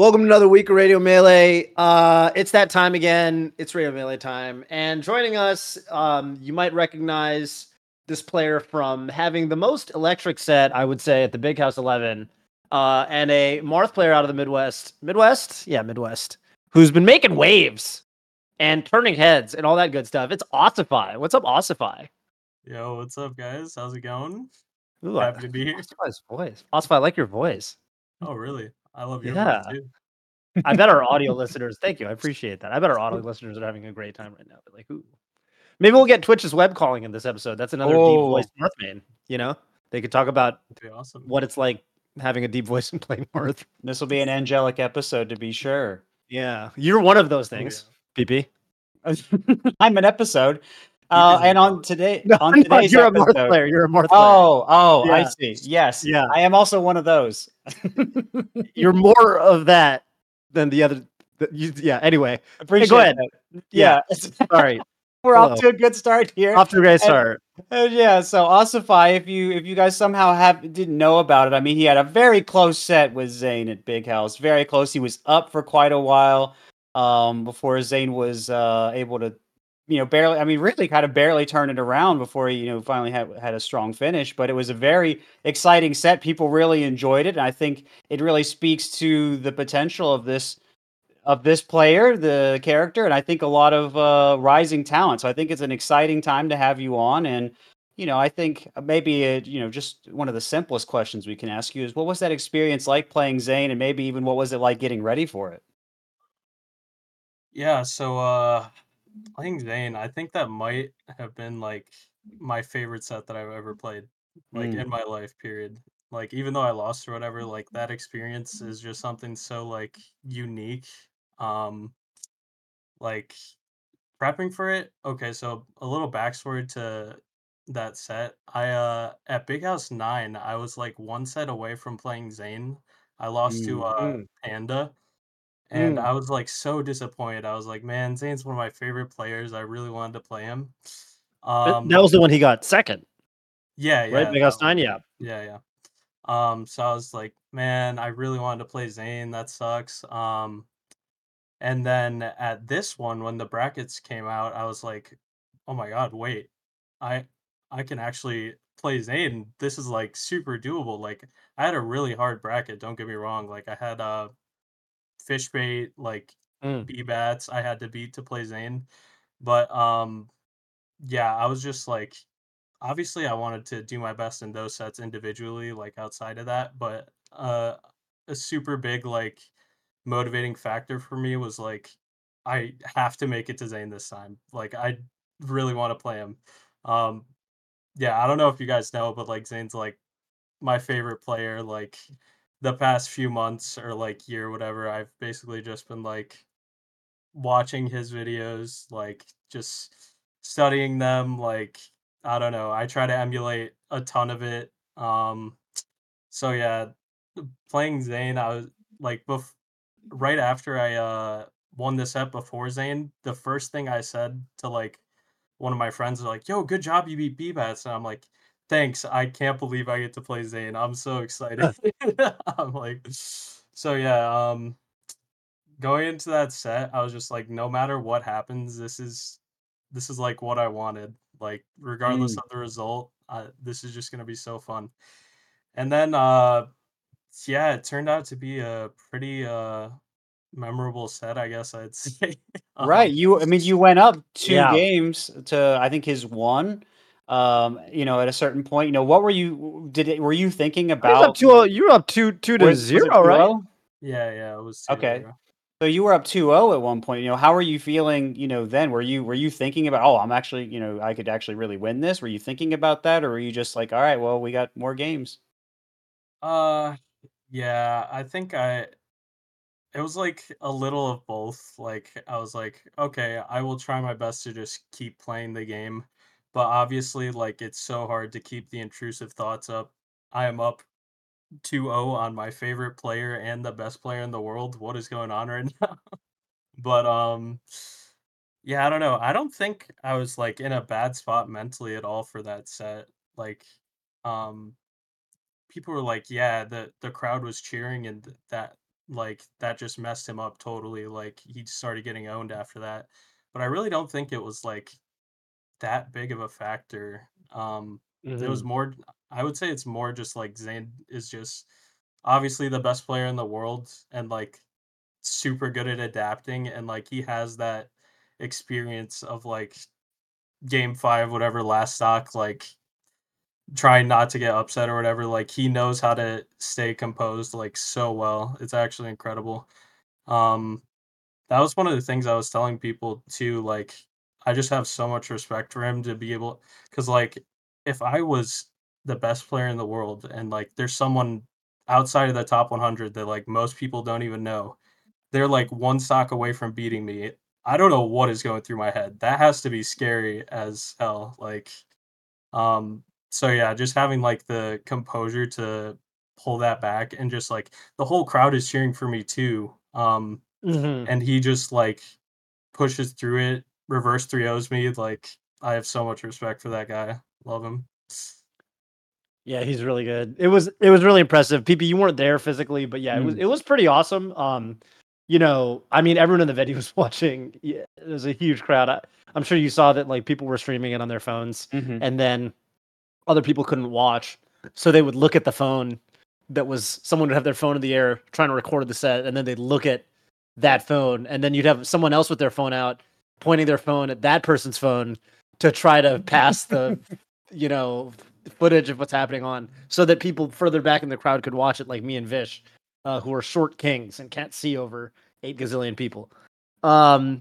Welcome to another week of Radio Melee. It's that time again. It's Radio Melee time. And joining us, you might recognize this player from having the most electric set, I would say, at the Big House 11, and a Marth player out of the Midwest. Midwest? Yeah, Midwest. Who's been making waves and turning heads and all that good stuff. It's Ossify. What's up, Ossify? Yo, what's up, guys? How's it going? Ooh, Happy to be here. Ossify's voice. Ossify, I like your voice. Oh, really? I love your voice Yeah. too. I bet our audio listeners, thank you. I appreciate that. I bet our audio listeners are having a great time right now. They're like, ooh. Maybe we'll get Twitch's web calling in this episode. That's another deep voice Marth main. You know, they could talk about That'd be awesome. what it's like having a deep voice and playing Marth. This will be an angelic episode, to be sure. Yeah, you're one of those things, PP. I'm an episode. Keep And on angelic. today, No, on today's you're episode, a Marth player. You're a Marth player. Oh, I Yeah. see. Yes, Yeah. I am also one of those. You're more of that than the other. Yeah. Anyway, Appreciate go ahead. that. Yeah. Sorry, We're Hello. off to a good start here. off to a great start. Yeah, so Ossify, if you guys somehow didn't know about it, I mean, he had a very close set with Zane at Big House. Very close. He was up for quite a while before Zane was able to, barely. I mean, really, kind of barely turn it around before he, finally had a strong finish. But it was a very exciting set. People really enjoyed it, and I think it really speaks to the potential of this player, the character, and I think a lot of rising talent. So I think it's an exciting time to have you on. And I think maybe just one of the simplest questions we can ask you is, what was that experience like playing Zane, and maybe even what was it like getting ready for it? Yeah, so playing Zane, I think that might have been like my favorite set that I've ever played, like in my life, period. Like even though I lost or whatever, like that experience is just something so like unique. Um like prepping for it. Okay, so a little backstory to that set. I at Big House 9, I was like one set away from playing Zane. I lost to Mm. Panda, and Mm. I was like so disappointed. I was like, man, Zane's one of my favorite players. I really wanted to play him. That was the one he got second, Yeah, right? yeah, Big that House one. 9, yeah. Yeah, yeah. So I was like, man, I really wanted to play Zane. That sucks. And then at this one, when the brackets came out, I was like, "Oh my god, wait. I I can actually play Zane. This is like super doable." Like I had a really hard bracket, don't get me wrong. Like I had Fishbait, like Mm. B-Bats I had to beat to play Zane. But yeah, I was just like obviously I wanted to do my best in those sets individually, like outside of that, but a super big like motivating factor for me was like I have to make it to Zane this time. Like I really want to play him. Um yeah, I don't know if you guys know, but like Zane's like my favorite player. Like the past few months or like year, whatever, I've basically just been like watching his videos, like just studying them. Like I don't know, I try to emulate a ton of it. So yeah, playing Zane, I was like right after I won this set before Zane, the first thing I said to like one of my friends was like, "Yo, good job, you beat B-Bats." And I'm like, "Thanks. I can't believe I get to play Zane. I'm so excited." I'm like, so yeah, going into that set, I was just like, no matter what happens, this is like what I wanted. Like regardless Mm. of the result, this is just gonna be so fun. And then yeah, it turned out to be a pretty memorable set, I guess I'd say. Right. I mean, you went up two Yeah. games to, I think, his one. At a certain point, what were you thinking I was up about? 2-0. You were up 2 to Was it 0, right? 2-0? Yeah, it was Okay. 2-0. So you were up 2-0 at one point. How were you feeling, then? Were you thinking about, oh, I'm actually, I could actually really win this? Were you thinking about that, or were you just like, all right, well, we got more games? Uh yeah, I think it was like a little of both. Like I was like, okay, I will try my best to just keep playing the game. But obviously, like it's so hard to keep the intrusive thoughts up. I am up 2-0 on my favorite player and the best player in the world. What is going on right now? But yeah, I don't know. I don't think I was like in a bad spot mentally at all for that set. Like um people were like, yeah, the crowd was cheering and that like that just messed him up totally. Like he started getting owned after that. But I really don't think it was like that big of a factor. It was Mhm. more, I would say it's more just like Zayn is just obviously the best player in the world and like super good at adapting, and like he has that experience of like game 5 whatever last stock, like trying not to get upset or whatever. Like he knows how to stay composed like so well. It's actually incredible. Um that was one of the things I was telling people too. Like I just have so much respect for him to be able, because like if I was the best player in the world and like there's someone outside of the top 100 that like most people don't even know, they're like one stock away from beating me. I don't know what is going through my head. That has to be scary as hell. Like, so yeah, just having like the composure to pull that back, and just like the whole crowd is cheering for me too. Mhm. And he just like pushes through it, reverse 3-0s me. Like, I have so much respect for that guy. Love him. Yeah, he's really good. It was really impressive. PP, you weren't there physically, but yeah, Mm. it was pretty awesome. I mean, everyone in the video was watching. Yeah, it was a huge crowd. I'm sure you saw that like people were streaming it on their phones, Mhm. and then other people couldn't watch, so they would look at the phone. That was someone would have their phone in the air trying to record the set, and then they'd look at that phone, and then you'd have someone else with their phone out, pointing their phone at that person's phone to try to pass the, you know, footage of what's happening on, so that people further back in the crowd could watch it, like me and Vish, who are short kings and can't see over 8 gazillion people. Um,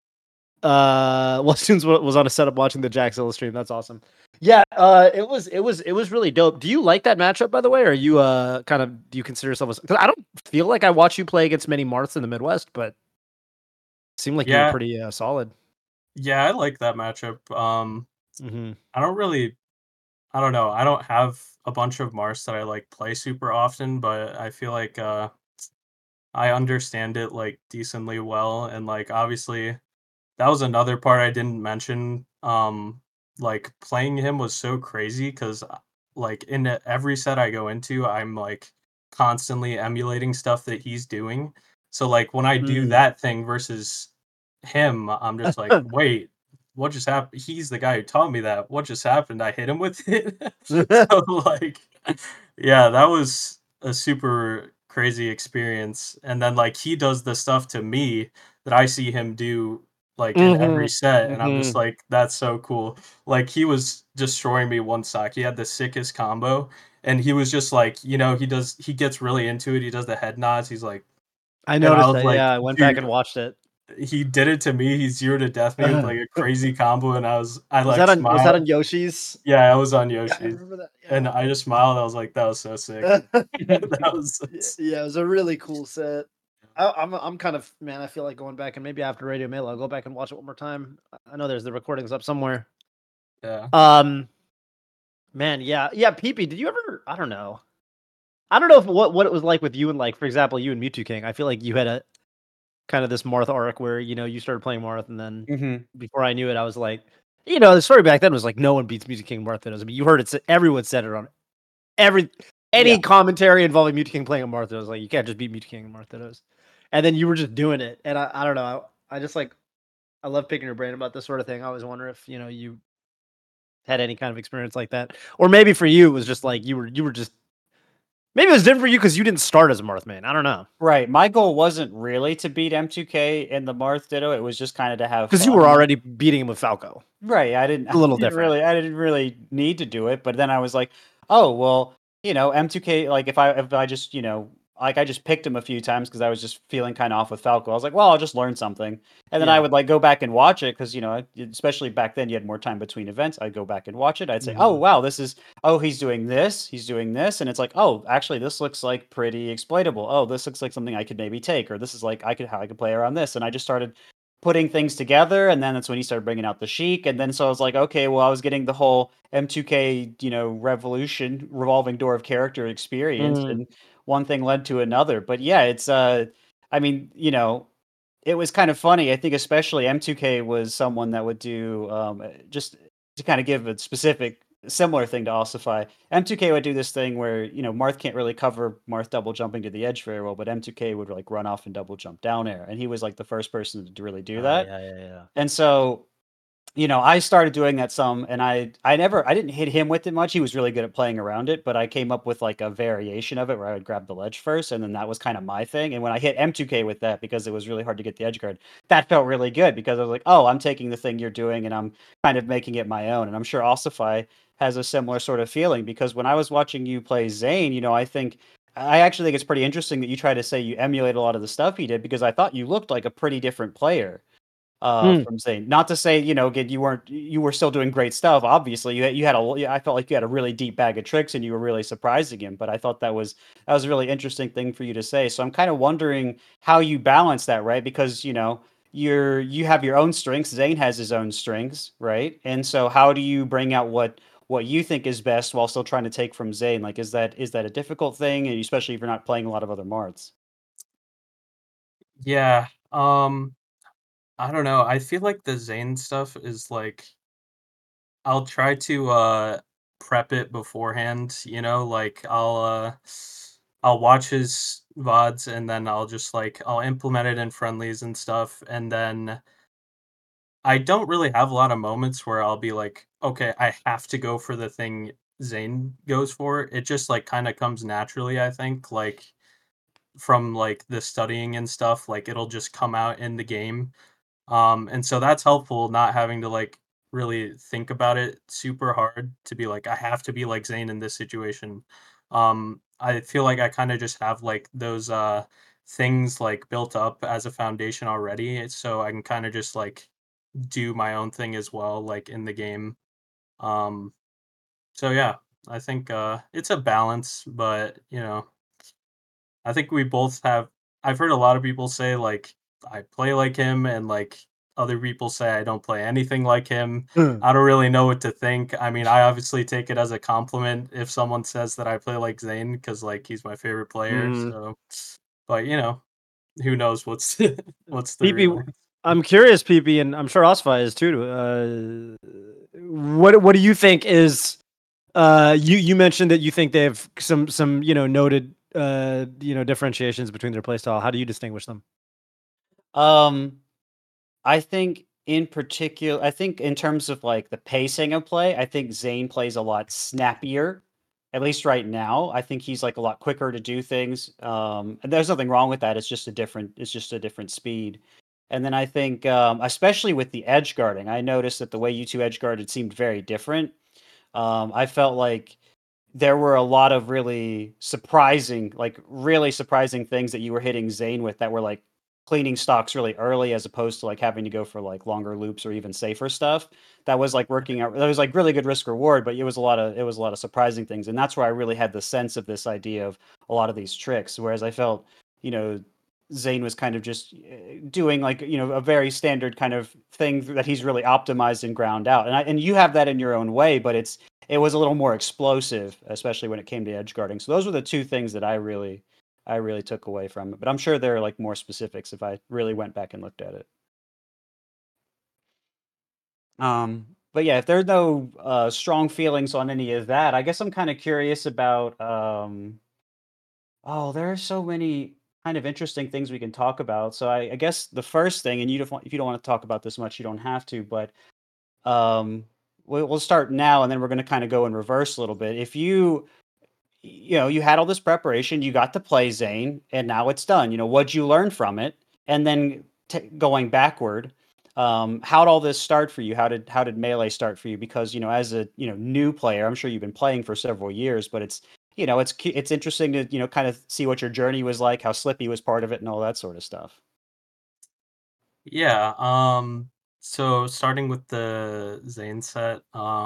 well, Students was on a setup watching the Jackzilla stream. That's awesome. Yeah, it was really dope. Do you like that matchup, by the way? Or are you kind of, do you consider yourself as, 'cause I don't feel like I watch you play against many Marths in the Midwest, but it seemed like you were Yeah, pretty solid. yeah, I like that matchup. Hmm. I don't really, I don't know. I don't have a bunch of Mars that I like play super often, but I feel like I understand it like decently well, and like obviously that was another part I didn't mention. Like playing him was so crazy because like in every set I go into, I'm like constantly emulating stuff that he's doing. So like when I do Mm. that thing versus him, I'm just like, wait, what just happened? He's the guy who taught me that. What just happened? I hit him with it. So like, yeah, that was a super crazy experience. And then like he does the stuff to me that I see him do like in Hmm. every set, and I'm just Hmm. like, that's so cool. Like he was destroying me one stock. He had the sickest combo, and he was just like, he gets really into it. He does the head nods. He's like, I and I noticed was that. like, Yeah, I went back dude, and watched it. he did it to me. He zeroed to death me with like a crazy combo, and I like Was that smiled. on Yoshi's? Yeah, I was on Yeah, I Yoshi, remember that. and I just smiled. I was like, that was so sick. That was so Yeah, it was a really cool set. I'm kind of, man. I feel like going back and maybe after Radio Mail, I'll go back and watch it one more time. I know there's the recordings up somewhere. yeah. Um, man, yeah. PP, did you ever? I don't know if what it was like with you and, like, for example, you and Mewtwo King. I feel like you had a kind of this Marth arc where you started playing Marth, and then Mhm. before I knew it, I was like, the story back then was like no one beats Mewtwo King Marth Thanos. I mean, you heard it. Everyone said it on every Yeah. any commentary involving Mewtwo King playing a Marthos, like you can't just beat Mewtwo King and Marthos. And then you were just doing it. And I don't know. I just like I love picking your brain about this sort of thing. I always wonder if, you had any kind of experience like that. Or maybe for you it was just like you were just maybe it was different for you because you didn't start as a Marth main. I don't know. Right. My goal wasn't really to beat M2K in the Marth Ditto. It was just kind of to have Because you fun. were already beating him with Falco. Right. A little different. I didn't really need to do it, but then I was like, oh, well, M2K, like if I just, like I just picked him a few times because I was just feeling kind of off with Falco. I was like, well, I'll just learn something. And then I Yeah. would like go back and watch it because, especially back then you had more time between events. I'd go back and watch it. I'd say, oh, Mhm. wow, he's doing this. He's doing this. And it's like, oh, actually, this looks like pretty exploitable. Oh, this looks like something I could maybe take, or this is like how I could play around this. And I just started putting things together, and then that's when he started bringing out the Sheik, and then so I was like, okay, well, I was getting the whole M2K, revolution, revolving door of character experience, Mhm. and one thing led to another. But yeah, it's I mean, it was kind of funny. I think especially M2K was someone that would do just to kind of give a specific similar thing to Ossify. M2K would do this thing where, Marth can't really cover Marth double jumping to the edge very well, but M2K would like run off and double jump down air. And he was like the first person to really do that. Yeah. And so, I started doing that some, and I didn't hit him with it much. He was really good at playing around it, but I came up with like a variation of it where I would grab the ledge first, and then that was kind of my thing. And when I hit M2K with that, because it was really hard to get the edge guard, that felt really good because I was like, oh, I'm taking the thing you're doing and I'm kind of making it my own. And I'm sure Ossify has a similar sort of feeling because when I was watching you play Zane, I actually think it's pretty interesting that you try to say you emulate a lot of the stuff he did because I thought you looked like a pretty different player from Zane. Not to say, again, you were still doing great stuff. Obviously, I felt like you had a really deep bag of tricks and you were really surprising him. But I thought that was a really interesting thing for you to say. So I'm kind of wondering how you balance that, right? Because you have your own strengths. Zane has his own strengths, right? And so how do you bring out what you think is best while still trying to take from Zane? Like, is that a difficult thing, and especially if you're not playing a lot of other Marths? Yeah. I don't know. I feel like the Zane stuff is like I'll try to prep it beforehand, like I'll watch his VODs and then I'll just like I'll implement it in friendlies and stuff and then I don't really have a lot of moments where I'll be like, okay, I have to go for the thing Zane goes for. It just like kind of comes naturally, I think, like from like the studying and stuff, like it'll just come out in the game. And so that's helpful not having to like really think about it super hard to be like, I have to be like Zane in this situation. I feel like I kind of just have like those things like built up as a foundation already. So I can kind of just like do my own thing as well, like in the game. Um, so yeah, I think it's a balance, but I think we both have I've heard a lot of people say, like, I play like him, and, like, other people say I don't play anything like him. I don't really know what to think. I mean, I obviously take it as a compliment if someone says that I play like Zane because like, he's my favorite player, Mm. so but, who knows what's what's the PP, real I'm curious, PP, and I'm sure Osify is too. What do you think is you mentioned that you think they have some noted differentiations between their playstyle. How do you distinguish them? Um, I think I think in terms of like the pacing of play, I think Zane plays a lot snappier. At least right now, I think he's like a lot quicker to do things. And there's nothing wrong with that. It's just a different speed. And then I think, especially with the edge guarding, I noticed that the way you two edge guarded seemed very different. I felt like there were a lot of really surprising things that you were hitting Zane with that were like cleaning stocks really early as opposed to like having to go for like longer loops or even safer stuff. That was like working out that was like really good risk reward, but it was a lot of surprising things. And that's where I really had the sense of this idea of a lot of these tricks. Whereas I felt, you know, Zane was kind of just doing like, a very standard kind of thing that he's really optimized and ground out. And you have that in your own way, but it was a little more explosive, especially when it came to edge guarding. So those were the two things that I really took away from it. But I'm sure there are like more specifics if I really went back and looked at it. But yeah, if there's no strong feelings on any of that, I guess I'm kind of curious about. Oh, there are so many kind of interesting things we can talk about. So I guess the first thing, and if you don't want to talk about this much, you don't have to. But um, we'll start now, and then we're going to kind of go in reverse a little bit. If you had all this preparation, you got to play Zane, and now it's done. What'd you learn from it? And then going backward, how'd all this start for you? How did Melee start for you? Because as a new player, I'm sure you've been playing for several years, but it's interesting to kind of see what your journey was like, how Slippy was part of it, and all that sort of stuff. Yeah, so starting with the Zane set,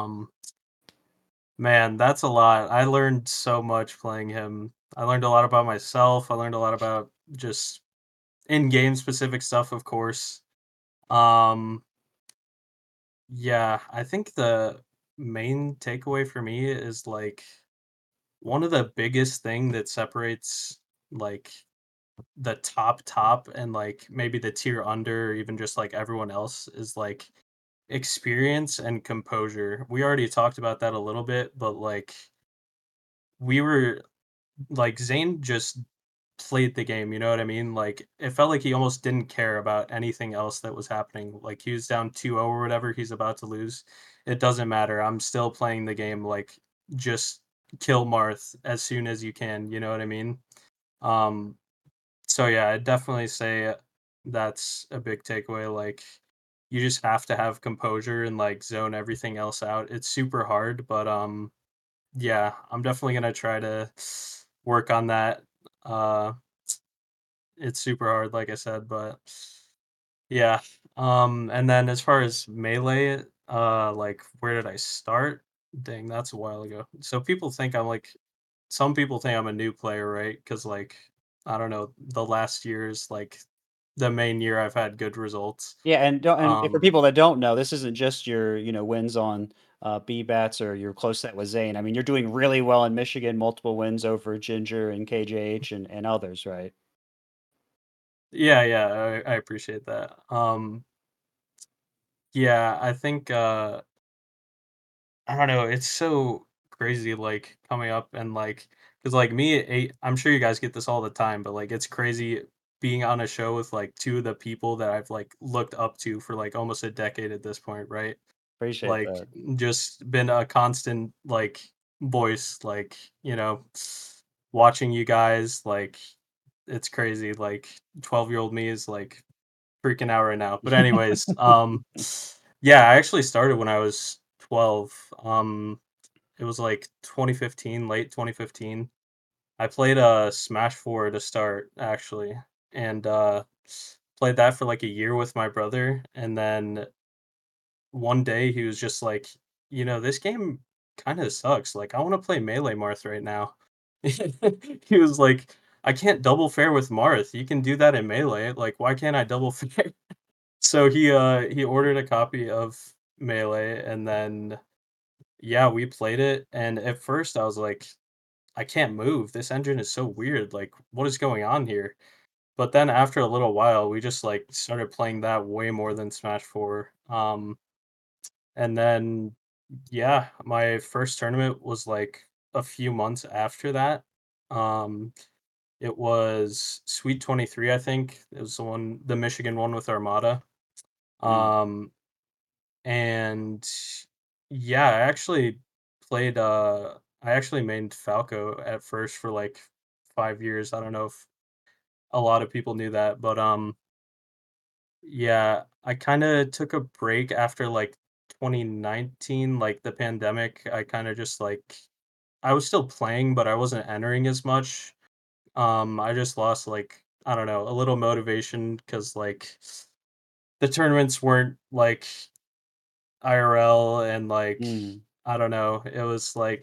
man, that's a lot. I learned so much playing him. I learned a lot about myself. I learned a lot about just in-game specific stuff, of course. Um, yeah, I think the main takeaway for me is like one of the biggest thing that separates like the top and like maybe the tier under or even just like everyone else is like experience and composure. We already talked about that a little bit, but like we were like Zane just played the game, you know what I mean? Like it felt like he almost didn't care about anything else that was happening. Like he was down 2-0 or whatever, he's about to lose. It doesn't matter. I'm still playing the game, like just kill Marth as soon as you can, you know what I mean? Um so yeah, I'd definitely say that's a big takeaway. Like you just have to have composure and like zone everything else out. It's super hard, but yeah, I'm definitely gonna try to work on that. Uh it's super hard, like I said, but yeah. And then as far as Melee, like where did I start? Dang, that's a while ago. So people think I'm like some people think I'm a new player, right? Because like I don't know, the last year's like the main year I've had good results. Yeah, and for Um, people that don't know, this isn't just your wins on B-Bats or your close set with Zane. I mean, you're doing really well in Michigan, multiple wins over Ginger and KJH and others, right? yeah, yeah, I appreciate that. Yeah, I think I don't know, it's so crazy like coming up and like because like I'm sure you guys get this all the time, but like it's crazy being on a show with like two of the people that I've like looked up to for like almost a decade at this point, right? Appreciate Like that. just been a constant like voice, like, watching you guys, like it's crazy. Like 12-year-old me is like freaking out right now. But anyways, yeah, I actually started when I was 12. It was like 2015, late 2015. I played Smash 4 to start actually, and played that for like a year with my brother, and then one day he was just like, this game kind of sucks. Like, I want to play Melee Marth right now. He was like, I can't double fair with Marth. You can do that in Melee. Like, why can't I double fair? So he ordered a copy of Melee, and then yeah, we played it. And at first I was like, I can't move. This engine is so weird. Like, what is going on here? But then after a little while, we just like started playing that way more than Smash 4. And then, yeah, my first tournament was like a few months after that. Um, it was Sweet 23, I think. It was the Michigan one with Armada. Mm. Um, and yeah, I actually mained Falco at first for like 5 years. I don't know if a lot of people knew that, but yeah, I kinda took a break after, like, 2019, like, the pandemic. I kinda just, like I was still playing, but I wasn't entering as much. I just lost, like, I don't know, a little motivation because like, the tournaments weren't, like, IRL and, like, Mm. I don't know, it was, like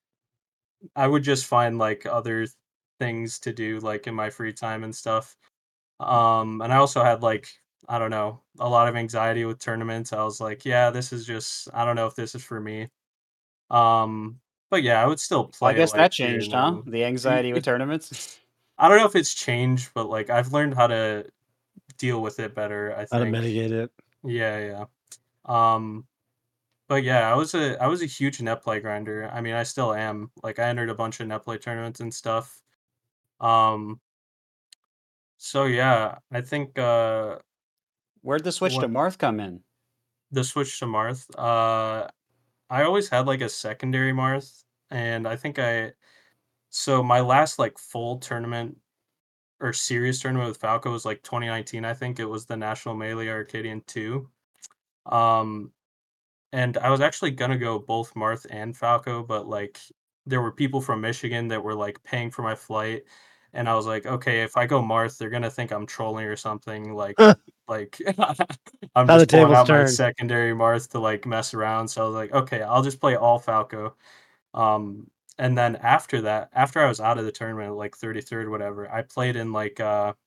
I would just find, like, other things to do, like, in my free time and stuff. And I also had like, I don't know, a lot of anxiety with tournaments. I was like, yeah, this is just I don't know if this is for me. Um, but yeah, I would still I play guess like that here and changed, huh? there. The anxiety with tournaments. I don't know if it's changed, but like I've learned how to deal with it better, I How to think. mitigate it. Yeah, yeah. Um, but yeah, I was a huge net play grinder. I mean, I still am. Like I entered a bunch of net play tournaments and stuff. Um, so yeah, I think Where'd the switch to what Marth come in? the switch to Marth. I always had like a secondary Marth, and I think so my last like full tournament or serious tournament with Falco was like 2019. I think it was the National Melee Arcadian 2. Um, and I was actually gonna go both Marth and Falco, but like there were people from Michigan that were like paying for my flight, and I was like, okay, if I go Marth, they're gonna think I'm trolling or something. Like I'm How the just pulling tables out my turn. secondary Marth to like mess around. So I was like, okay, I'll just play all Falco. Um, and then after that, after I was out of the tournament, like 33rd, whatever, I played in like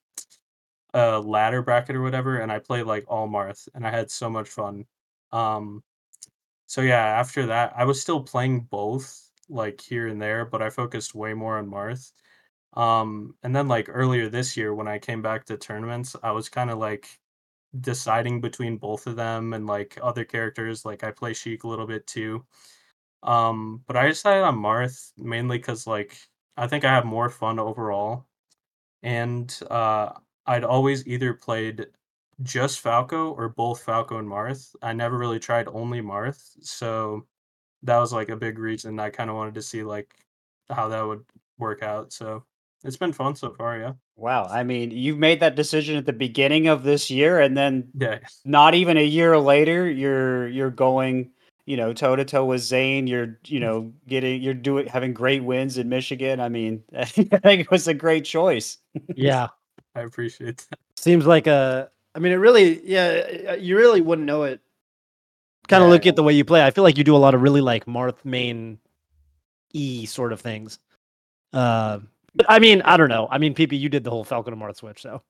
a ladder bracket or whatever, and I played like all Marth, and I had so much fun. Um, so yeah, after that, I was still playing both, like here and there, but I focused way more on Marth. And then like earlier this year when I came back to tournaments, I was kind of like deciding between both of them and like other characters. Like I play Sheik a little bit too. But I decided on Marth mainly because like I think I have more fun overall. And I'd always either played just Falco or both Falco and Marth. I never really tried only Marth, so that was like a big reason I kind of wanted to see like how that would work out. So it's been fun so far, yeah. Wow. I mean, you made that decision at the beginning of this year, and then Yeah, not even a year later, you're going, toe to toe with Zane. You're doing having great wins in Michigan. I mean, I think it was a great choice. Yeah. I appreciate that. Seems like I mean, it really, yeah, you really wouldn't know it. Kind of Yeah. look at the way you play. I feel like you do a lot of really like Marth main E sort of things. But I mean, I don't know. I mean, PP, you did the whole Falcon to Marth switch, so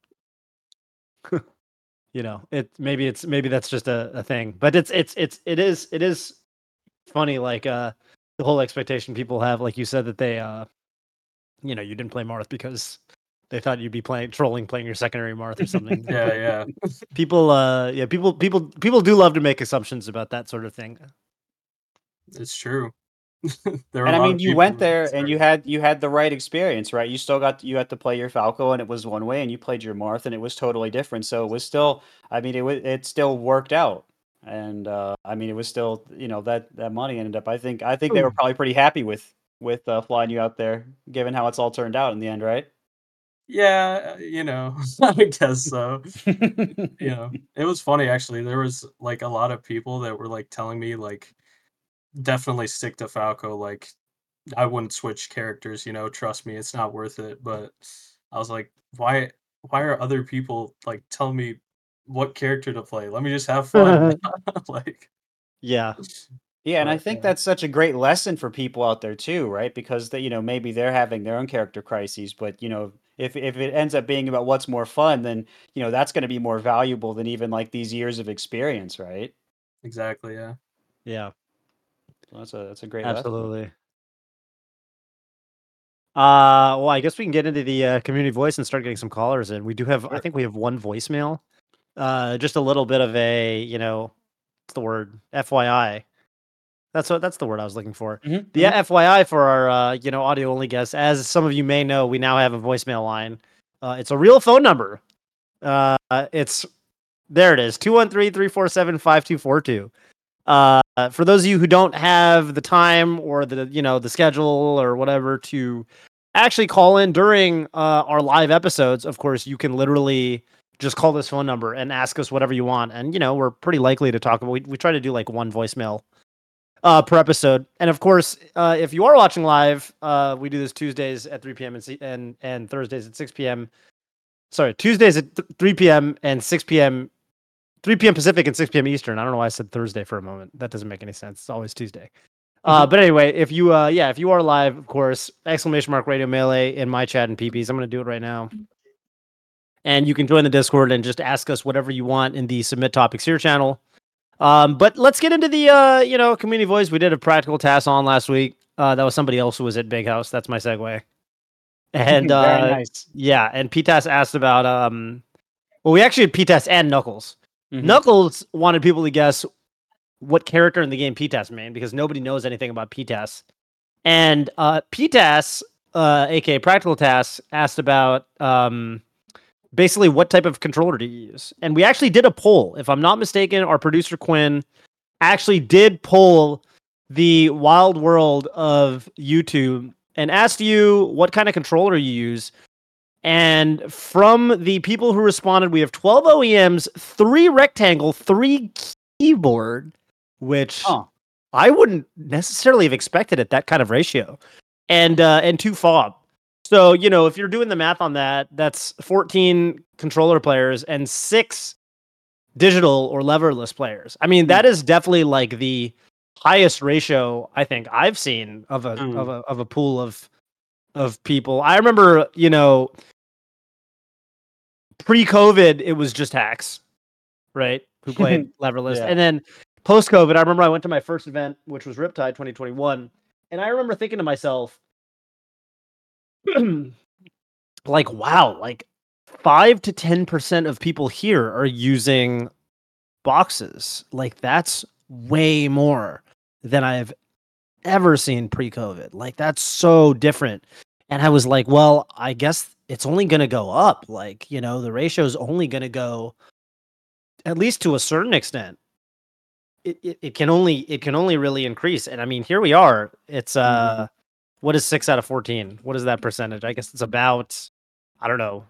maybe that's just a thing. But it is funny, like the whole expectation people have, like you said, that they you didn't play Marth because they thought you'd be playing your secondary Marth or something. Yeah. People people do love to make assumptions about that sort of thing. It's true. There were And a I lot mean, of you people went who- there and sorry. you had the right experience, right? You had to play your Falco and it was one way, and you played your Marth and it was totally different. So it was still, I mean, it still worked out, and I mean, it was still, that money ended up. I think they were probably pretty happy with flying you out there, given how it's all turned out in the end, right? Yeah, I guess so. It was funny actually. There was like a lot of people that were like telling me like definitely stick to Falco. Like I wouldn't switch characters, trust me, it's not worth it. But I was like, why are other people like telling me what character to play? Let me just have fun. Like Yeah. Yeah, and I but think yeah, that's such a great lesson for people out there too, right? Because they, maybe they're having their own character crises, but if it ends up being about what's more fun, then that's going to be more valuable than even like these years of experience, right? exactly, yeah. Yeah. So that's a great lesson. Absolutely. Well, I guess we can get into the community voice and start getting some callers in. We do have, I Sure. think we have one voicemail. Just a little bit of a, what's the word? FYI. That's the word I was looking for. Mhm, The mhm. FYI for our, audio only guests. As some of you may know, we now have a voicemail line. It's a real phone number. It's there. It is 213-347-5242. For those of you who don't have the time or the schedule or whatever to actually call in during our live episodes, of course, you can literally just call this phone number and ask us whatever you want. And, we're pretty likely to talk about, we try to do like one voicemail per episode. And of course, if you are watching live, we do this Tuesdays at 3 p.m. and Thursdays at 6 p.m. Sorry, Tuesdays at 3 p.m. and 6 p.m. 3 p.m. Pacific and 6 p.m. Eastern. I don't know why I said Thursday for a moment. That doesn't make any sense. It's always Tuesday. But anyway, if you if you are live, of course, !Radio Melee in my chat and PPs. I'm going to do it right now. And you can join the Discord and just ask us whatever you want in the Submit Topics Here channel. But let's get into the community voice. We did a practical task on last week. That was somebody else who was at Big House. That's my segue. And Very nice. yeah, and PTAS asked about well, we actually had PTAS and Knuckles. Mhm. Knuckles wanted people to guess what character in the game PTAS made because nobody knows anything about PTAS. And PTAS, aka Practical Task, asked about basically what type of controller do you use. And we actually did a poll. If I'm not mistaken, our producer Quinn actually did poll the wild world of YouTube and asked you what kind of controller you use. And from the people who responded, we have 12 OEMs, 3 rectangle, 3 keyboard, which I wouldn't necessarily have expected at that kind of ratio, and 2 fob. So, if you're doing the math on that, that's 14 controller players and 6 digital or leverless players. I mean, that is definitely like the highest ratio I think I've seen of a pool of people. I remember, pre-COVID, it was just hacks, right? Who played leverless. Yeah. And then post-COVID, I remember I went to my first event, which was Riptide 2021. And I remember thinking to myself, like, wow, like 5 to 10% of people here are using boxes. Like that's way more than I've ever seen pre-COVID. Like that's so different. And I was like, well, I guess it's only going to go up. Like, the ratio is only going to go at least to a certain extent. It can only really increase. And I mean, here we are. It's what is 6 out of 14? What is that percentage? I guess it's about, I don't know.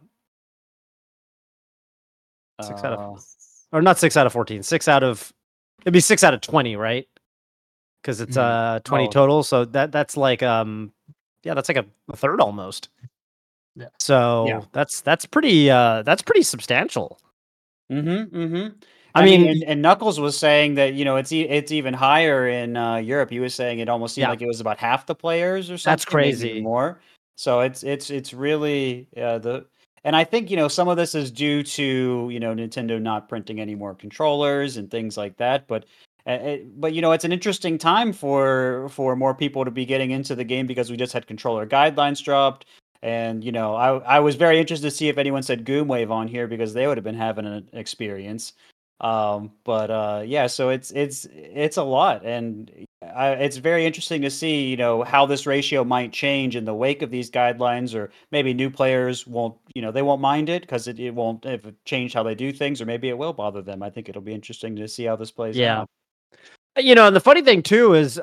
6 out of, or not 6 out of 14. It'd be 6 out of 20, right? Because it's 20 total. So that's like that's like a third almost. Yeah. So that's pretty substantial. I mean, and Knuckles was saying that it's even higher in Europe. He was saying it almost seemed like it was about half the players or something. That's crazy. Maybe even more. So it's really and I think some of this is due to Nintendo not printing any more controllers and things like that. But it's an interesting time for more people to be getting into the game because we just had controller guidelines dropped. And I was very interested to see if anyone said Goomwave on here because they would have been having an experience. So it's a lot, and it's very interesting to see how this ratio might change in the wake of these guidelines, or maybe new players won't they won't mind it because it won't change how they do things, or maybe it will bother them. I think it'll be interesting to see how this plays out. And the funny thing too is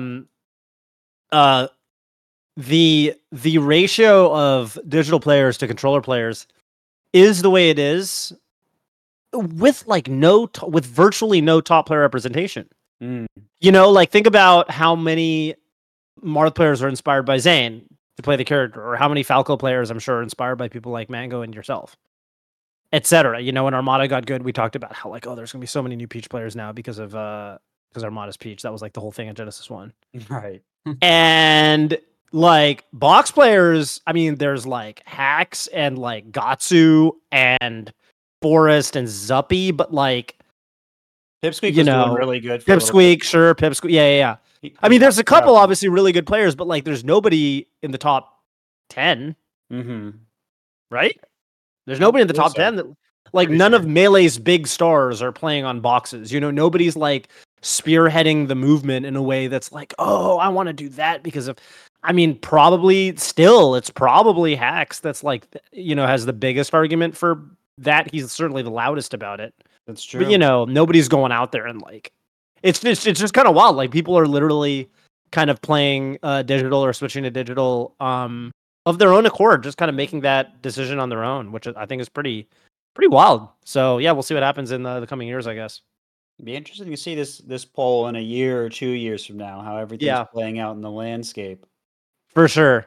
the ratio of digital players to controller players is the way it is with with virtually no top player representation. Think about how many Marth players are inspired by Zane to play the character, or how many Falco players I'm sure are inspired by people like Mango and yourself, etc. When Armada got good, we talked about how there's gonna be so many new Peach players now because Armada's Peach. That was the whole thing in Genesis 1. Right. And box players, I mean, there's Hacks and Gatsu and Forest and Zuppy, but Pipsqueak was doing really good. Pipsqueak, sure, Pipsqueak, yeah. I mean, there's a couple obviously really good players, but there's nobody in the top 10, right? There's nobody in the top 10 that none of Melee's big stars are playing on boxes. Nobody's spearheading the movement in a way that's oh, I want to do that because of. I mean, it's probably Hacks that's has the biggest argument for that. He's certainly the loudest about it. That's true. But nobody's going out there and it's just kind of wild. People are literally kind of playing digital or switching to digital of their own accord, just kind of making that decision on their own, which I think is pretty wild. So yeah, we'll see what happens in the coming years, I guess. It'd be interesting to see this poll in a year or 2 years from now, how everything's playing out in the landscape. For sure.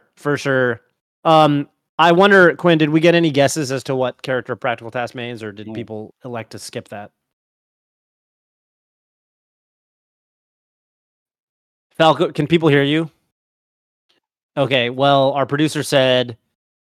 I wonder, Quinn, did we get any guesses as to what character Practical Task means, or did people elect to skip that? Falco, can people hear you? Okay, well, our producer said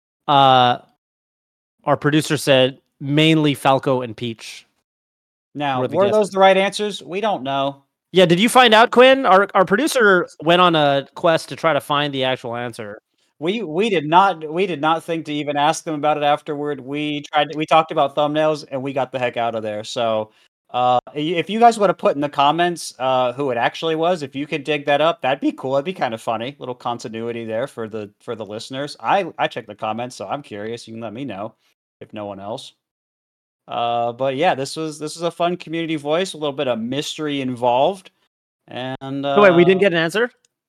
mainly Falco and Peach. Now, were those the right answers? We don't know. Yeah, did you find out, Quinn? Our producer went on a quest to try to find the actual answer. We did not think to even ask them about it afterward. We talked about thumbnails and we got the heck out of there. So if you guys want to put in the comments who it actually was, if you could dig that up, that'd be cool. It'd be kind of funny. Little continuity there for the listeners. I checked the comments, so I'm curious. You can let me know if no one else. But yeah, this was a fun community voice, a little bit of mystery involved. And wait, we didn't get an answer?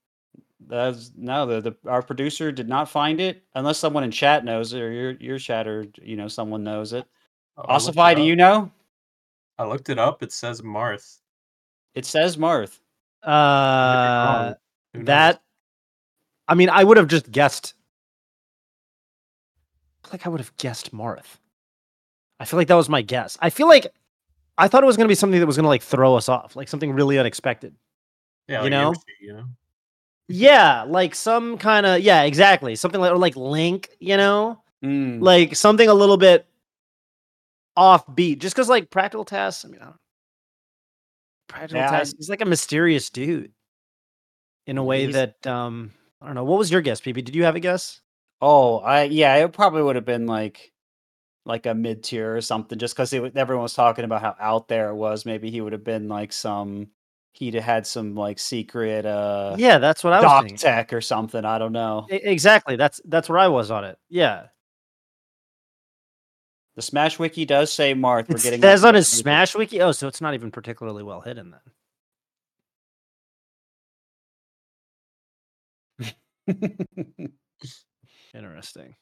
Our producer did not find it, unless someone in chat knows it, or your chat, or someone knows it. Ossify, do you know? I looked it up. It says Marth. It says Marth. I mean, I would have just guessed. I would have guessed Marth. I feel like that was my guess. I thought it was going to be something that was going to throw us off, something really unexpected. Yeah, Yoshi, Yeah, some kind of exactly, something like Link, something a little bit offbeat. Just because Practical Tasks, I mean, Practical Tasks, he's a mysterious dude in a way that I don't know. What was your guess, PB? Did you have a guess? Oh, it probably would have been like a mid tier or something, just because everyone was talking about how out there it was. Maybe he would have been like he'd have had some like secret Yeah, that's what I was doc thinking. tech or something. I don't know. Exactly. That's where I was on it. Yeah. The Smash Wiki does say Marth. We're It getting says that on his Smash Wiki. Oh, so it's not even particularly well hidden then. Interesting.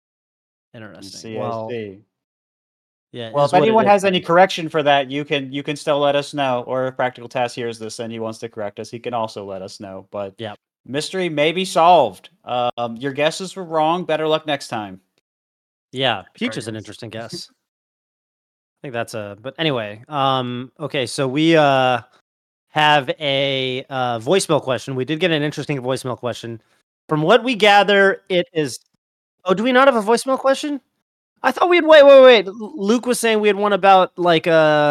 I Well, see. yeah. Well, if anyone has any correction for that, you can still let us know. Or if Practical Task hears this and he wants to correct us, he can also let us know. But yeah, mystery may be solved. Your guesses were wrong. Better luck next time. yeah. Peach is an Yes. interesting guess. I think that's but anyway, okay, so we have a voicemail question. We did get an interesting voicemail question. From what we gather, it is. Oh, do we not have a voicemail question? I thought we had. Wait. Luke was saying we had one about like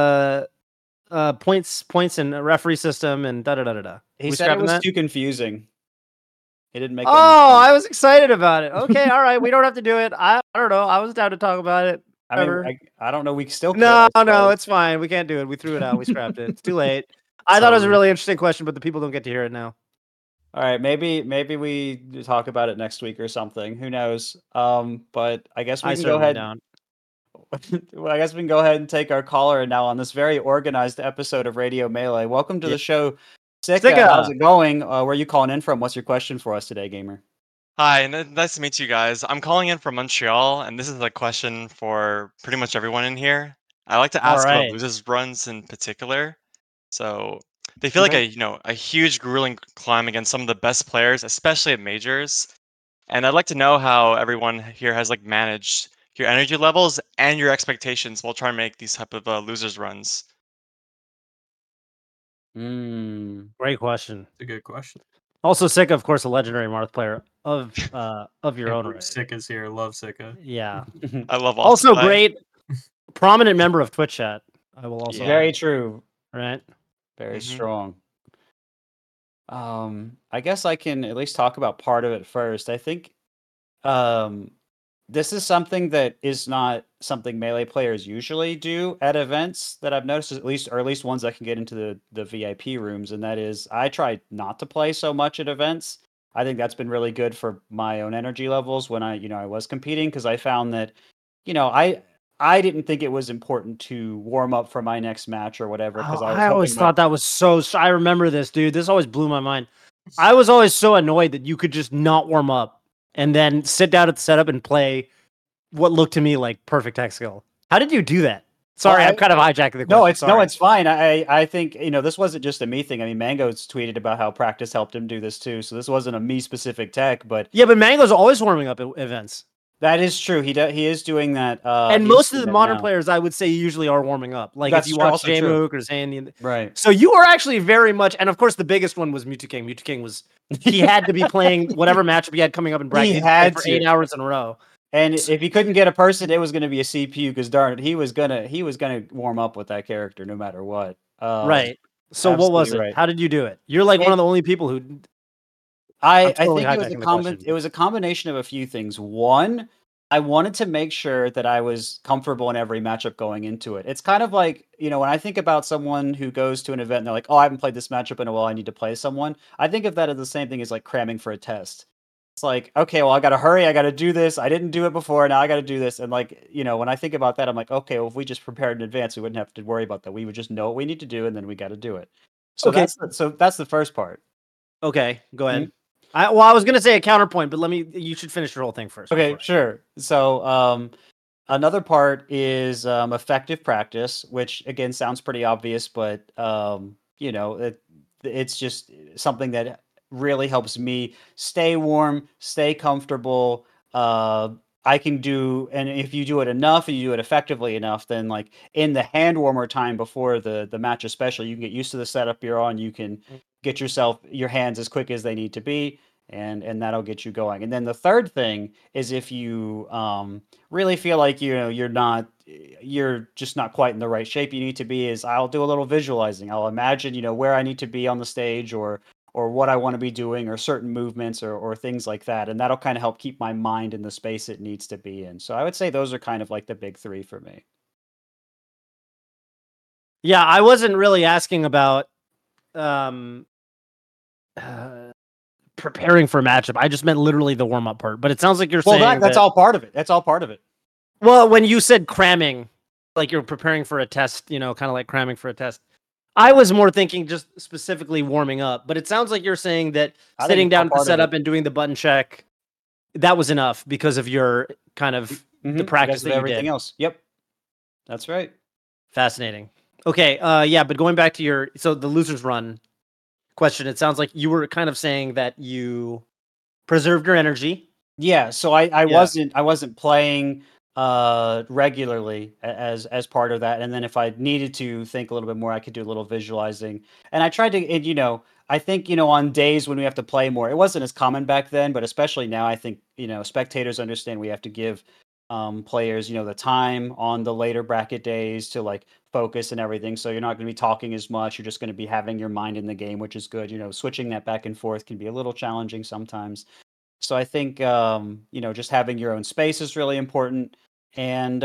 points and a referee system and da da da da da. He said it was too confusing. It didn't make. Oh, I was excited about it. Okay, all right. We don't have to do it. I don't know. I was down to talk about it. I mean, I don't know. We still could, No, it's fine. We can't do it. We threw it out. We scrapped it. It's too late. I thought it was a really interesting question, but the people don't get to hear it now. All right, maybe we talk about it next week or something. Who knows? But I guess we can go ahead. Well, I guess we can go ahead and take our caller now on this very organized episode of Radio Melee. Welcome to the show, Sika. How's it going? Where are you calling in from? What's your question for us today, gamer? Hi, nice to meet you guys. I'm calling in from Montreal, and this is a question for pretty much everyone in here. I like to ask about losers runs in particular. So they feel like a huge grueling climb against some of the best players, especially at majors. And I'd like to know how everyone here has like managed your energy levels and your expectations while trying to make these type of losers runs. Great question. It's a good question. Also, Sika, of course, a legendary Marth player of your own right. Sika's here. Love Sika. Yeah, I love also great prominent member of Twitch chat. I will also very true. Right, very strong. I guess I can at least talk about part of it first. I think this is something that is not something Melee players usually do at events that I've noticed, or at least ones that can get into the VIP rooms, and that is I try not to play so much at events. I think that's been really good for my own energy levels when I was competing, because I found that I didn't think it was important to warm up for my next match or whatever. Because I always thought that was so. I remember this, dude. This always blew my mind. I was always so annoyed that you could just not warm up and then sit down at the setup and play what looked to me like perfect tech skill. How did you do that? Sorry, I'm kind of hijacking the question. No, it's fine. I think this wasn't just a me thing. I mean, Mango's tweeted about how practice helped him do this too. So this wasn't a me specific tech, but yeah, but Mango's always warming up at events. That is true. He is doing that. And most of the modern players, I would say, usually are warming up. Like if you watch Jmook or Zane, right? So you are actually very much, and of course, the biggest one was Mewtwo King. Mewtwo King he had to be playing whatever matchup he had coming up in bracket. He had for 8 hours in a row. And if he couldn't get a person, it was going to be a CPU. Because darn it, he was gonna warm up with that character no matter what. Right. So what was it? Right. How did you do it? You're like one of the only people who. I think it was a combination of a few things. One, I wanted to make sure that I was comfortable in every matchup going into it. It's kind of like, when I think about someone who goes to an event and they're like, oh, I haven't played this matchup in a while, I need to play someone. I think of that as the same thing as like cramming for a test. It's like, okay, well, I got to hurry. I got to do this. I didn't do it before. Now I got to do this. And like, when I think about that, I'm like, okay, well, if we just prepared in advance, we wouldn't have to worry about that. We would just know what we need to do, and then we got to do it. So that's the first part. Okay, go ahead. I was going to say a counterpoint, but you should finish your whole thing first. Okay, sure. So another part is effective practice, which again sounds pretty obvious, but it's just something that really helps me stay warm, stay comfortable. I can do, and if you do it enough and you do it effectively enough, then like in the hand warmer time before the match, especially, you can get used to the setup you're on. You can get your hands as quick as they need to be, and that'll get you going. And then the third thing is if you really feel like you're just not quite in the right shape you need to be, is I'll do a little visualizing. I'll imagine where I need to be on the stage or or what I want to be doing, or certain movements, or things like that, and that'll kind of help keep my mind in the space it needs to be in. So I would say those are kind of like the big three for me. Yeah, I wasn't really asking about um, preparing for a matchup. I just meant literally the warm up part. But it sounds like you're saying that's all part of it. That's all part of it. Well, when you said cramming, like you're preparing for a test, kind of like cramming for a test. I was more thinking just specifically warming up, but it sounds like you're saying that sitting down at the setup and doing the button check, that was enough because of your kind of the practice that you everything did. else. Yep, that's right. Fascinating. Okay, yeah, but going back to the losers run question, it sounds like you were kind of saying that you preserved your energy. Yeah, so I wasn't playing regularly as part of that, and then if I needed to think a little bit more, I could do a little visualizing. And I tried to, I think on days when we have to play more, it wasn't as common back then, but especially now, I think spectators understand we have to give players the time on the later bracket days to like focus and everything. So you're not going to be talking as much. You're just going to be having your mind in the game, which is good. Switching that back and forth can be a little challenging sometimes. So I think just having your own space is really important. And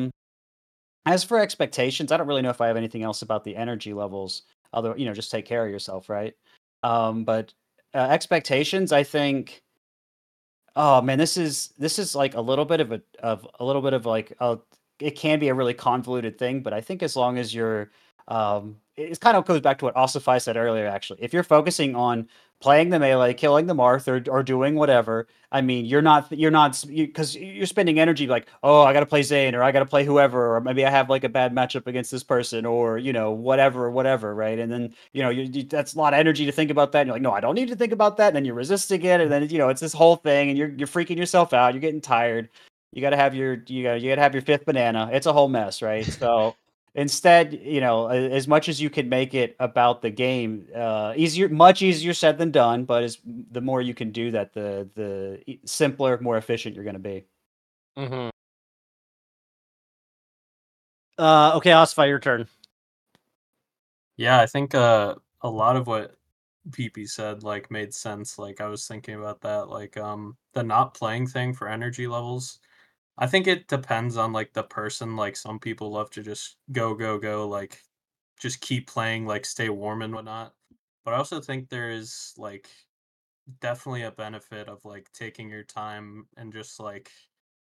as for expectations, I don't really know if I have anything else about the energy levels. Although just take care of yourself, right? But expectations, I think. Oh man, this is like a little bit of like it can be a really convoluted thing, but I think as long as you're it kind of goes back to what Ossify said earlier, actually. If you're focusing on playing the melee, killing the Marth, or doing whatever, I mean, you're not because you're spending energy like, oh, I got to play Zane, or I got to play whoever, or maybe I have like a bad matchup against this person, or whatever, right? And then that's a lot of energy to think about that. And you're like, no, I don't need to think about that. And then you're resisting it, and then it's this whole thing, and you're freaking yourself out. You're getting tired. You gotta have your fifth banana. It's a whole mess, right? So instead, as much as you can make it about the game, much easier said than done, but the more you can do that, the simpler, more efficient you're going to be. Mm-hmm. Okay, Ossify, your turn. Yeah, I think a lot of what PP said like made sense. Like I was thinking about that, like the not playing thing for energy levels. I think it depends on like the person. Like some people love to just go, like just keep playing, like stay warm and whatnot. But I also think there is like definitely a benefit of like taking your time and just like,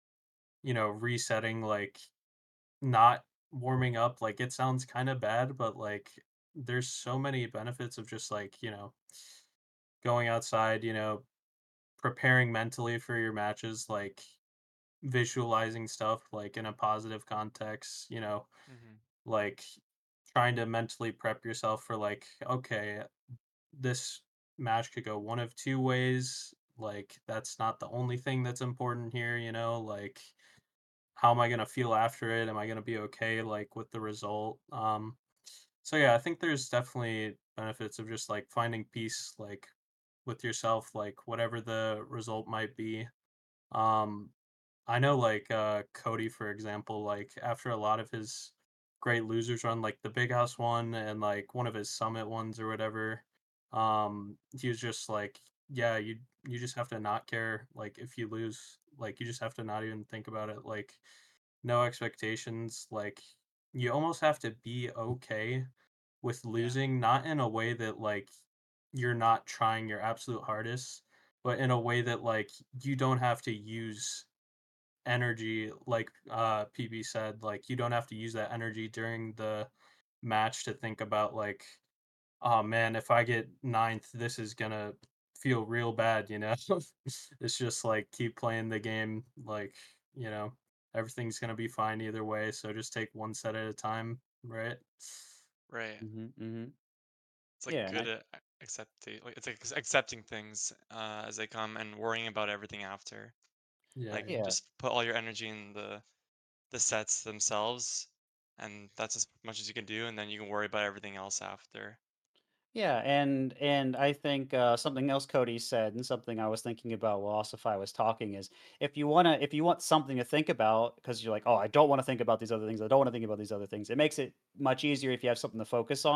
resetting, like not warming up. Like it sounds kind of bad, but like there's so many benefits of just like, going outside, preparing mentally for your matches, like visualizing stuff like in a positive context, like trying to mentally prep yourself for like, okay, this match could go one of two ways. Like that's not the only thing that's important here, like how am I gonna feel after it? Am I gonna be okay like with the result? So yeah, I think there's definitely benefits of just like finding peace like with yourself, like whatever the result might be. Um, I know like Cody, for example, like after a lot of his great losers run, like the Big House one and like one of his summit ones or whatever, he was just like, yeah, you just have to not care. Like if you lose, like you just have to not even think about it. Like no expectations. Like you almost have to be okay with losing, not in a way that like you're not trying your absolute hardest, but in a way that like you don't have to use energy, like PB said, like you don't have to use that energy during the match to think about like, oh man, if I get ninth, this is gonna feel real bad, It's just like keep playing the game, like, everything's gonna be fine either way, so just take one set at a time, right? Right. Mm-hmm. It's like Yeah, good at accepting, like it's like accepting things as they come and worrying about everything after. Yeah. Like yeah. just put all your energy in the sets themselves, and that's as much as you can do, and then you can worry about everything else after. Yeah, and I think something else Cody said, and something I was thinking about while Ossify was talking is if you want something to think about, because you're like, oh, I don't want to think about these other things, I don't want to think about these other things. It makes it much easier if you have something to focus on.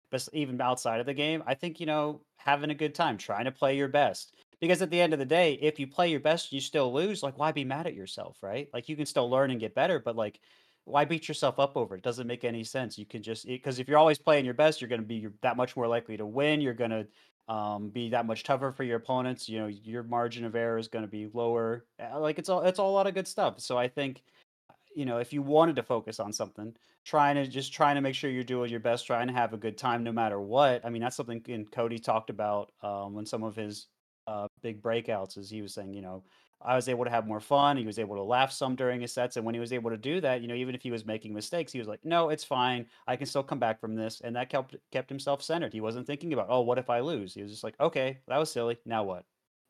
but even outside of the game, I think, having a good time, trying to play your best. Because at the end of the day, if you play your best, you still lose, like, why be mad at yourself, right? Like, you can still learn and get better, but like, why beat yourself up over it? It doesn't make any sense. You can just, because if you're always playing your best, you're going to be that much more likely to win. You're going to be that much tougher for your opponents. Your margin of error is going to be lower. Like, it's all a lot of good stuff. So I think, if you wanted to focus on something, trying to make sure you're doing your best, trying to have a good time no matter what. I mean, that's something Cody talked about when some of his big breakouts, as he was saying, I was able to have more fun. He was able to laugh some during his sets, and when he was able to do that, even if he was making mistakes, he was like, "No, it's fine. I can still come back from this," and that kept himself centered. He wasn't thinking about, "Oh, what if I lose?" He was just like, "Okay, that was silly. Now what?"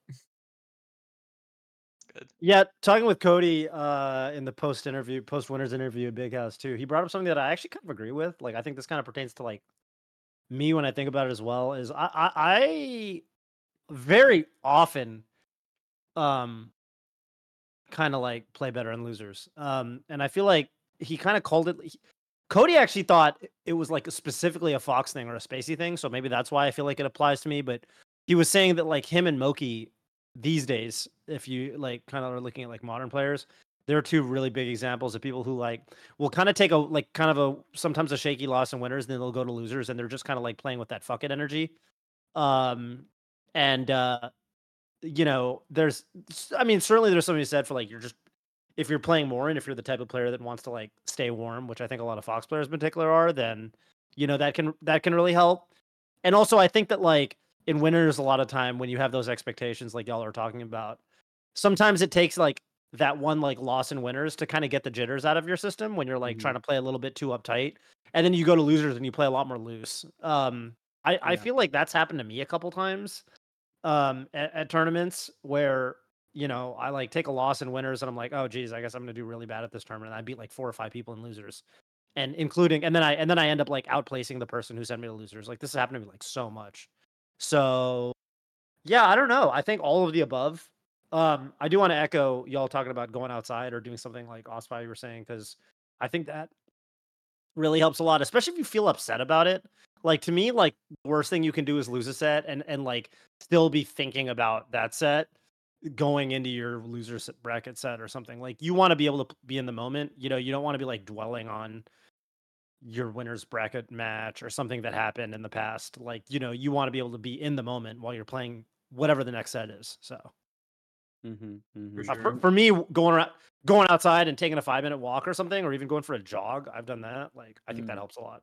Good. Yeah, talking with Cody in the post winners interview at Big House too, he brought up something that I actually kind of agree with. Like, I think this kind of pertains to like me when I think about it as well. Is I very often kind of like play better in losers, and I feel like he kind of called it. Cody actually thought it was like specifically a Fox thing or a Spacey thing, so maybe that's why I feel like it applies to me. But he was saying that like him and Moki these days, if you like kind of are looking at like modern players, there are two really big examples of people who like will kind of take a like kind of a sometimes a shaky loss in winners, and then they'll go to losers, and they're just kind of like playing with that fuck it energy. And there's, I mean, certainly there's something said for like you're just if you're playing more and if you're the type of player that wants to like stay warm, which I think a lot of Fox players in particular are, then that can really help. And also I think that like in winners a lot of time when you have those expectations like y'all are talking about, sometimes it takes like that one like loss in winners to kind of get the jitters out of your system when you're like trying to play a little bit too uptight. And then you go to losers and you play a lot more loose. I feel like that's happened to me a couple times at tournaments where I like take a loss in winners and I'm like, oh geez, I guess I'm gonna do really bad at this tournament. And I beat like 4 or 5 people in losers, and then I end up like outplacing the person who sent me to losers. Like this has happened to me like so much. So yeah, I don't know. I think all of the above. I do want to echo y'all talking about going outside or doing something like Ospi you were saying, because I think that really helps a lot, especially if you feel upset about it. Like to me, like the worst thing you can do is lose a set and like still be thinking about that set going into your loser bracket set or something. Like you want to be able to be in the moment. You don't want to be like dwelling on your winner's bracket match or something that happened in the past. Like, you want to be able to be in the moment while you're playing whatever the next set is. So For sure. for me, going outside and taking a 5-minute walk or something, or even going for a jog, I've done that. Like, I think that helps a lot.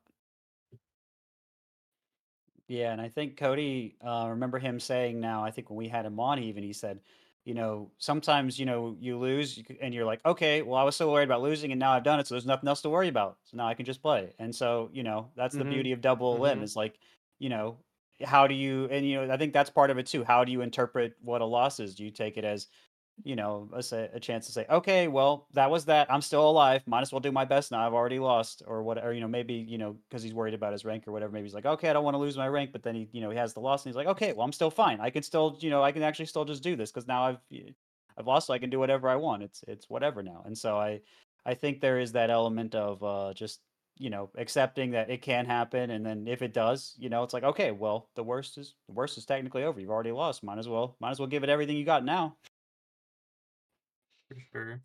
Yeah, and I think Cody, remember him saying now, I think when we had him on even, he said, sometimes, you lose and you're like, okay, well, I was so worried about losing and now I've done it, so there's nothing else to worry about. So now I can just play. And so, that's the beauty of double limb is like, how do you, and, I think that's part of it too. How do you interpret what a loss is? Do you take it as, a chance to say, okay, well, that was that. I'm still alive. Might as well do my best now. I've already lost, or whatever. Maybe because he's worried about his rank or whatever. Maybe he's like, okay, I don't want to lose my rank. But then he has the loss, and he's like, okay, well, I'm still fine. I can still, I can actually still just do this because now I've lost, so I can do whatever I want. It's whatever now. And so I think there is that element of just accepting that it can happen, and then if it does, it's like, okay, well, the worst is technically over. You've already lost. Might as well give it everything you got now. For sure.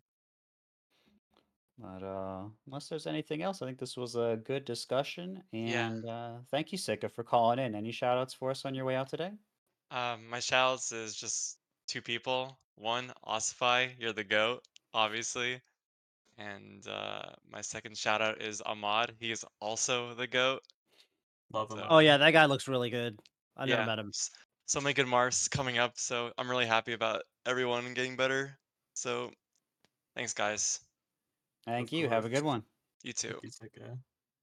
But unless there's anything else, I think this was a good discussion. And thank you, Sika, for calling in. Any shout outs for us on your way out today? My shoutouts is just 2 people. One, Ossify, you're the GOAT, obviously. And my second shout out is Ahmad. He is also the GOAT. Love him. So, Oh yeah, that guy looks really good. I never yeah, met him. so many good marks coming up. So I'm really happy about everyone getting better. So thanks, guys. Thank Of you. Have a good course. one. You too. Thank you, Sika.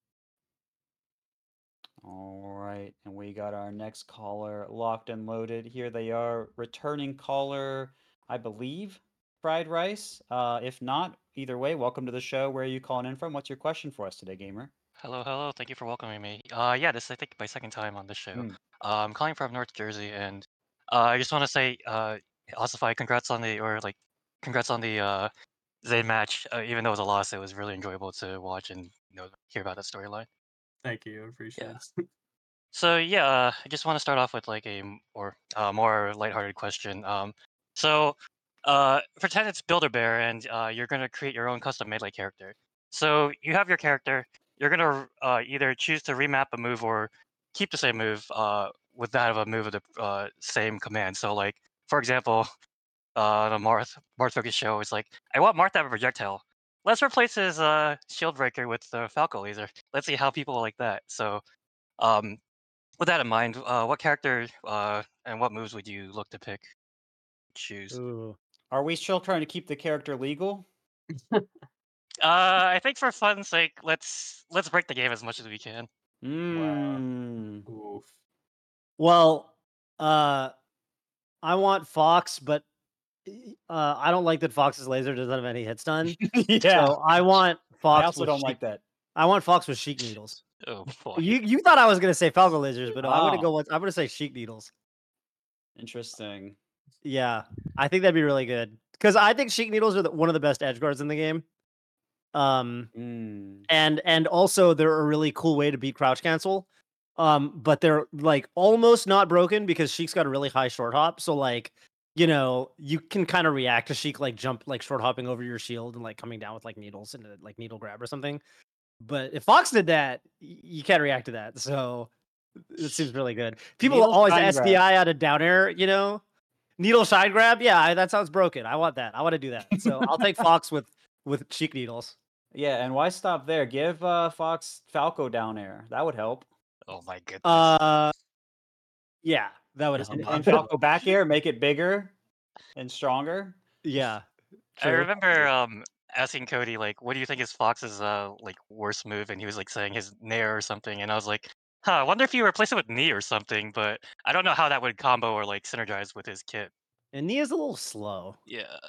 All right. And we got our next caller locked and loaded. Here they are. Returning caller, I believe, Fried Rice. If not, either way, welcome to the show. Where are you calling in from? What's your question for us today, gamer? Hello, hello. Thank you for welcoming me. Yeah, this is, I think, my second time on the show. I'm calling from North Jersey, and I just want to say, Ossify, congrats on the Zayn match. Even though it was a loss, it was really enjoyable to watch and hear about that storyline. Thank you. I appreciate Yeah. it. So yeah, I just want to start off with like more lighthearted question. Pretend it's Build-A-Bear, and you're gonna create your own custom melee character. So you have your character. You're gonna either choose to remap a move or keep the same move with that of a move of the same command. So like for example, the Marth Focus show is like, I want Marth to have a projectile. Let's replace his shield breaker with the Falco laser. Let's see how people like that. So um, with that in mind, what character and what moves would you look to choose? Ooh. Are we still trying to keep the character legal? I think for fun's sake, let's break the game as much as we can. Mm. Oof. Well, I want Fox, but I don't like that Fox's laser doesn't have any hit stun. Yeah. So I want Fox. I also with don't Sheik- like that. I want Fox with Sheik Needles. Oh boy. You thought I was gonna say Falco lasers, but no, I'm gonna Oh. go with I'm gonna say Sheik Needles. Interesting. Yeah, I think that'd be really good because I think Sheik Needles are one of the best edge guards in the game. And also they're a really cool way to beat crouch cancel. But they're like almost not broken because Sheik's got a really high short hop. So like, you can kind of react to Sheik like jump like short hopping over your shield and like coming down with like needles and like needle grab or something. But if Fox did that, you can't react to that. So it seems really good. People Needle always shine SDI grab. out of down air, Needle shine grab. Yeah, that sounds broken. I want that. I want to do that. So I'll take Fox with Sheik Needles. Yeah, and why stop there? Give Fox Falco down air. That would help. Oh my goodness. Yeah, that would And, help. and Falco back air, make it bigger and stronger. Yeah. I True. remember asking Cody like, what do you think is Fox's like worst move, and he was like saying his Nair or something, and I was like, I wonder if you replace it with knee or something, but I don't know how that would combo or like synergize with his kit. And Nia's a little slow. Yeah.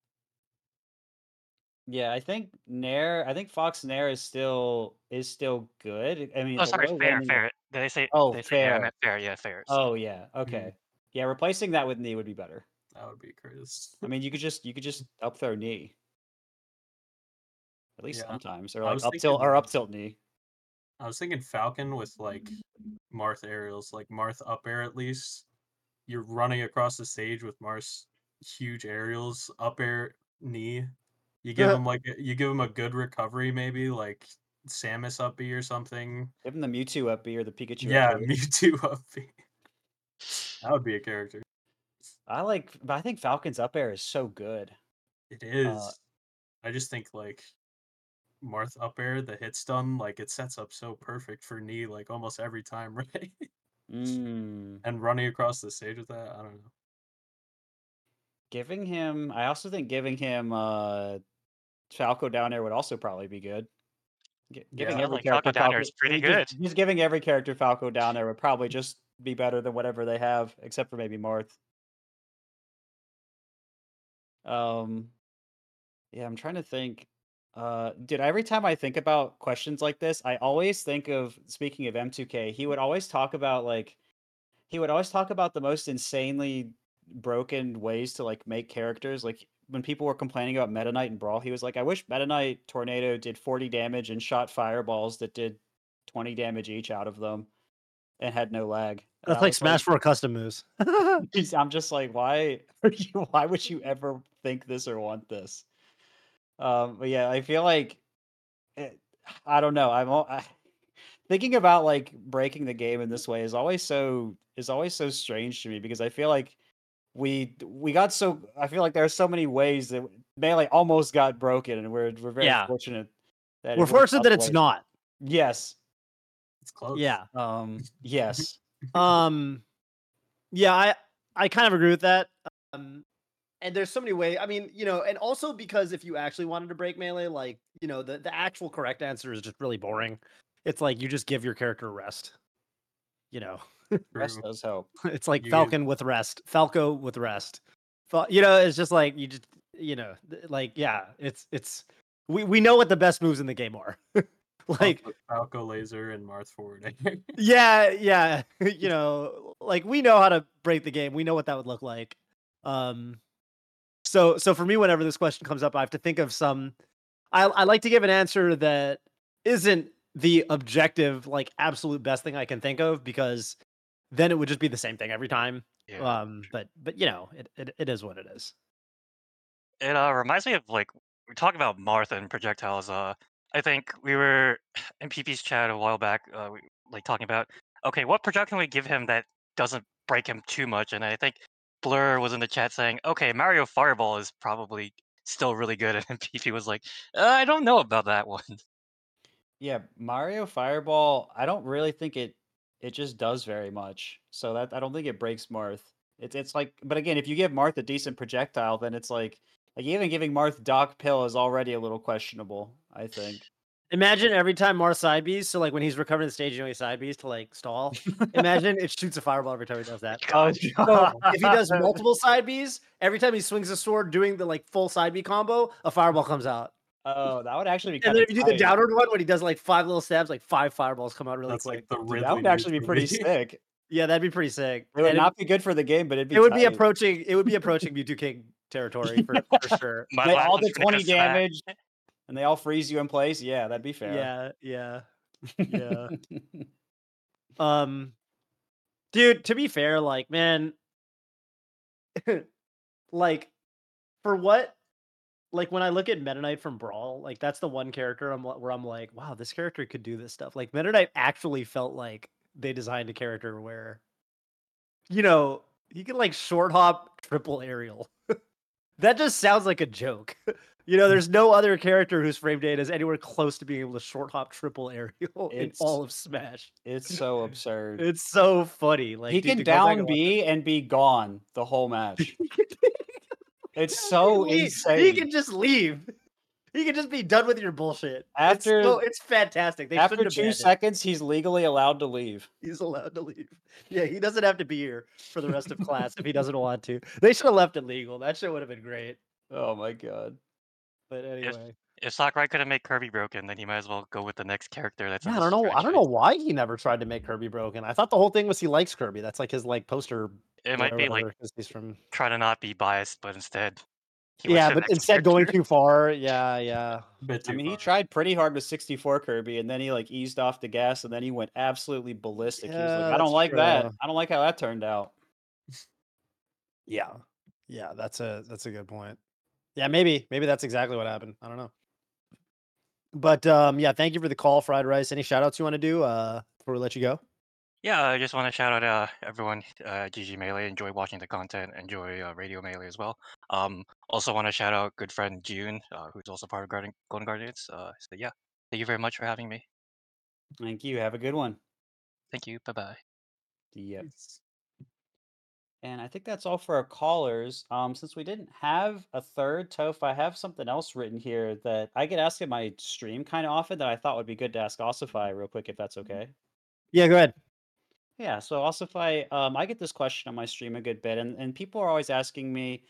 Yeah, I think Fox Nair is still good. I mean, Oh, sorry, although fair, landing- fair. Did they say? Oh, they say Nair? I fair. meant fair. Yeah, fair. Oh yeah, okay. Yeah, replacing that with knee would be better. That would be crazy. I mean, you could just up throw knee. At least Yeah. sometimes, or I like was up tilt knee. I was thinking Falcon with like Marth aerials, like Marth up air at least. You're running across the stage with Marth's huge aerials, up air knee. You give him a good recovery, maybe like Samus up B or something. Give him the Mewtwo up B or the Pikachu. Yeah, up B. Mewtwo up B. That would be a character. But I think Falcon's up air is so good. It is. I just think like Marth up air, the hit stun, like it sets up so perfect for knee like almost every time, right? And running across the stage with that, I don't know. I also think giving him Falco down there would also probably be good. Giving every like character Falco down there is pretty good. Just giving every character Falco down there would probably just be better than whatever they have, except for maybe Marth. Yeah, I'm trying to think. Dude, every time I think about questions like this, I always think of, speaking of M2K, he would always talk about the most insanely broken ways to like make characters. Like when people were complaining about Meta Knight and Brawl, he was like, I wish Meta Knight Tornado did 40 damage and shot fireballs that did 20 damage each out of them and had no lag. And That's like Smash 4 custom moves. I'm just like, why would you ever think this or want this? But yeah, I feel like I don't know. I'm thinking about like breaking the game in this way is always so strange to me because I feel like I feel like there are so many ways that Melee almost got broken, and we're very fortunate that we're fortunate that it's not. Yes, it's close. Yeah. Yes. Yeah, I kind of agree with that. And there's so many ways. I mean, and also because if you actually wanted to break Melee, like, the actual correct answer is just really boring. It's like you just give your character a rest. Rest does help. It's like Falcon with rest, Falco with rest. It's just like you just, like, yeah, it's we know what the best moves in the game are. Like Falco laser and Marth forward. yeah. Like we know how to break the game. We know what that would look like. So for me, whenever this question comes up, I have to think of some. I like to give an answer that isn't the objective, like absolute best thing I can think of, because then it would just be the same thing every time. Yeah. But you know, it is what it is. It reminds me of like we talk about Marth and projectiles. I think we were in PP's chat a while back. Like talking about okay, what projectile can we give him that doesn't break him too much? And I think Blur was in the chat saying, okay, Mario Fireball is probably still really good, and PP was like, I don't know about that one. Yeah, Mario Fireball, I don't really think it just does very much. So that I don't think it breaks Marth. It's like, but again, if you give Marth a decent projectile, then it's like even giving Marth Doc Pill is already a little questionable, I think. Imagine every time Mars side Bs, so like when he's recovering the stage, doing side Bs to like stall. Imagine it shoots a fireball every time he does that. Oh, So if he does multiple side Bs, every time he swings a sword doing the like full side B combo, a fireball comes out. oh, that would actually be And kind then of if you do the downward one, when he does like 5 little stabs, like 5 fireballs come out really That's quick. like the Dude, Ridley that would actually be News pretty movie. sick. Yeah, that'd be pretty sick. It would And not be good for the game, but it'd be it would be tight. approaching Mewtwo King territory for sure. My They last all the one's gonna 20 get smacked. damage and they all freeze you in place. Yeah, that'd be fair. Yeah. Dude, to be fair, like, man, like, for what, like, when I look at Meta Knight from Brawl, like, that's the one character where I'm like, wow, this character could do this stuff. Like, Meta Knight actually felt like they designed a character where, you know, he could, like, short hop triple aerial. That just sounds like a joke. You know, there's no other character whose frame data is anywhere close to being able to short hop triple aerial in all of Smash. It's so absurd. It's so funny. Like, He dude, can to go back down and watch B and be gone the whole match. It's it. so He insane. can just leave. He can just be done with your bullshit. After it's fantastic. They after shouldn't have 2 banned it. seconds, he's legally allowed to leave. He's allowed to leave. Yeah, he doesn't have to be here for the rest of class if he doesn't want to. They should have left it legal. That shit would have been great. Oh my god. But anyway. If Sakurai couldn't make Kirby broken, then he might as well go with the next character that's in Yeah, this I don't know franchise. why he never tried to make Kirby broken. I thought the whole thing was he likes Kirby. That's like his like poster. It might be like he's from. try to not be biased, but instead he went Yeah, to the but next instead going character. too far. Yeah. Bit too I mean, he far. tried pretty hard with 64 Kirby, and then he like eased off the gas, and then he went absolutely ballistic. He was like, Yeah, "I don't that's like true. that. I don't like how that turned out." Yeah, that's a good point. Yeah, maybe that's exactly what happened. I don't know. But yeah, thank you for the call, Fried Rice. Any shout outs you want to do before we let you go? Yeah, I just want to shout out everyone, GG Melee. Enjoy watching the content. Enjoy Radio Melee as well. Also want to shout out good friend June, who's also part of Golden Guardians. So yeah, thank you very much for having me. Thank you. Have a good one. Thank you. Bye bye. Yep. And I think that's all for our callers. Since we didn't have a third, Toph, I have something else written here that I get asked in my stream kind of often that I thought would be good to ask Ossify real quick, if that's okay. Yeah, go ahead. Yeah, so Ossify, I get this question on my stream a good bit, and people are always asking me,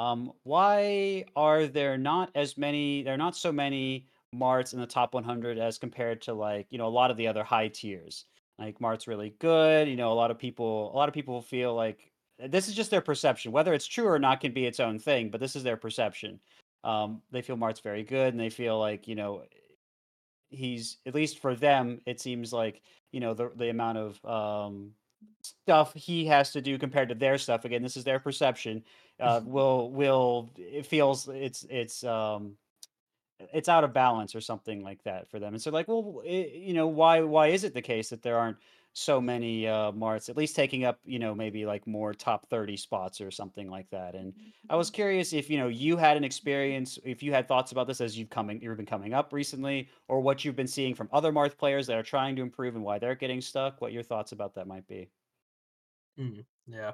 why are there not so many Marts in the top 100 as compared to like, a lot of the other high tiers. Like Mart's really good, a lot of people feel like this is just their perception. Whether it's true or not can be its own thing, but this is their perception. They feel Mart's very good, and they feel like, he's, at least for them, it seems like, the amount of stuff he has to do compared to their stuff. Again, this is their perception. It feels it's out of balance or something like that for them. And so like, well, why is it the case that there aren't so many Marts at least taking up, maybe like more top 30 spots or something like that? And I was curious if, you had an experience, if you had thoughts about this as you've been coming up recently, or what you've been seeing from other Marth players that are trying to improve and why they're getting stuck, what your thoughts about that might be. Yeah.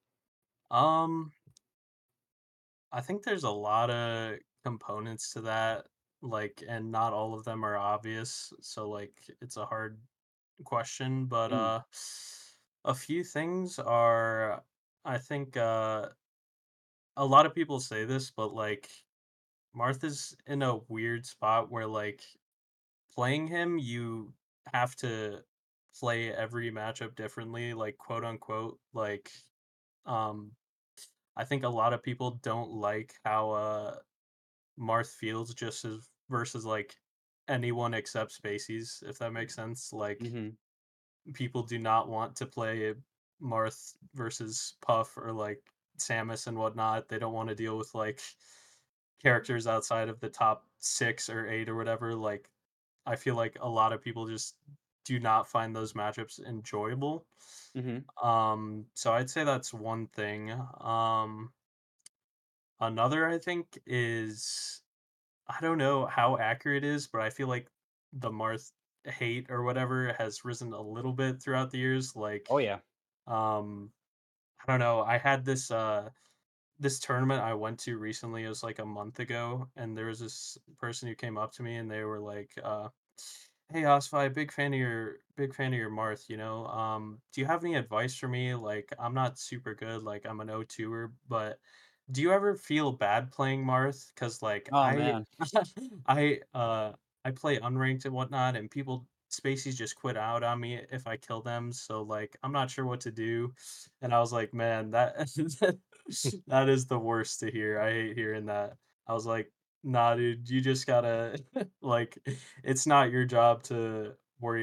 I think there's a lot of components to that, like, and not all of them are obvious. So like, it's a hard question, but a few things are, I think, a lot of people say this, but like, Martha's in a weird spot where like playing him, you have to play every matchup differently, like quote unquote. Like, I think a lot of people don't like how Marth feels just as versus like anyone except Spacies, if that makes sense. Like Mhm. people do not want to play Marth versus Puff or like Samus and whatnot. They don't want to deal with like characters outside of the top 6 or 8 or whatever. Like I feel like a lot of people just do not find those matchups enjoyable. Mhm. So I'd say that's one thing. Another I think is I don't know how accurate it is, but I feel like the Marth hate or whatever has risen a little bit throughout the years. Like, Oh yeah. um, I don't know. I had this tournament I went to recently. It was like a month ago, and there was this person who came up to me, and they were like, "Hey, Osfi, big fan of your Marth. Do you have any advice for me? Like, I'm not super good. Like, I'm an O2er, but." Do you ever feel bad playing Marth? Because like Oh man. I I play unranked and whatnot, and people Spacies just quit out on me if I kill them. So like I'm not sure what to do. And I was like, man, that that is the worst to hear. I hate hearing that. I was like, nah, dude, you just gotta like it's not your job to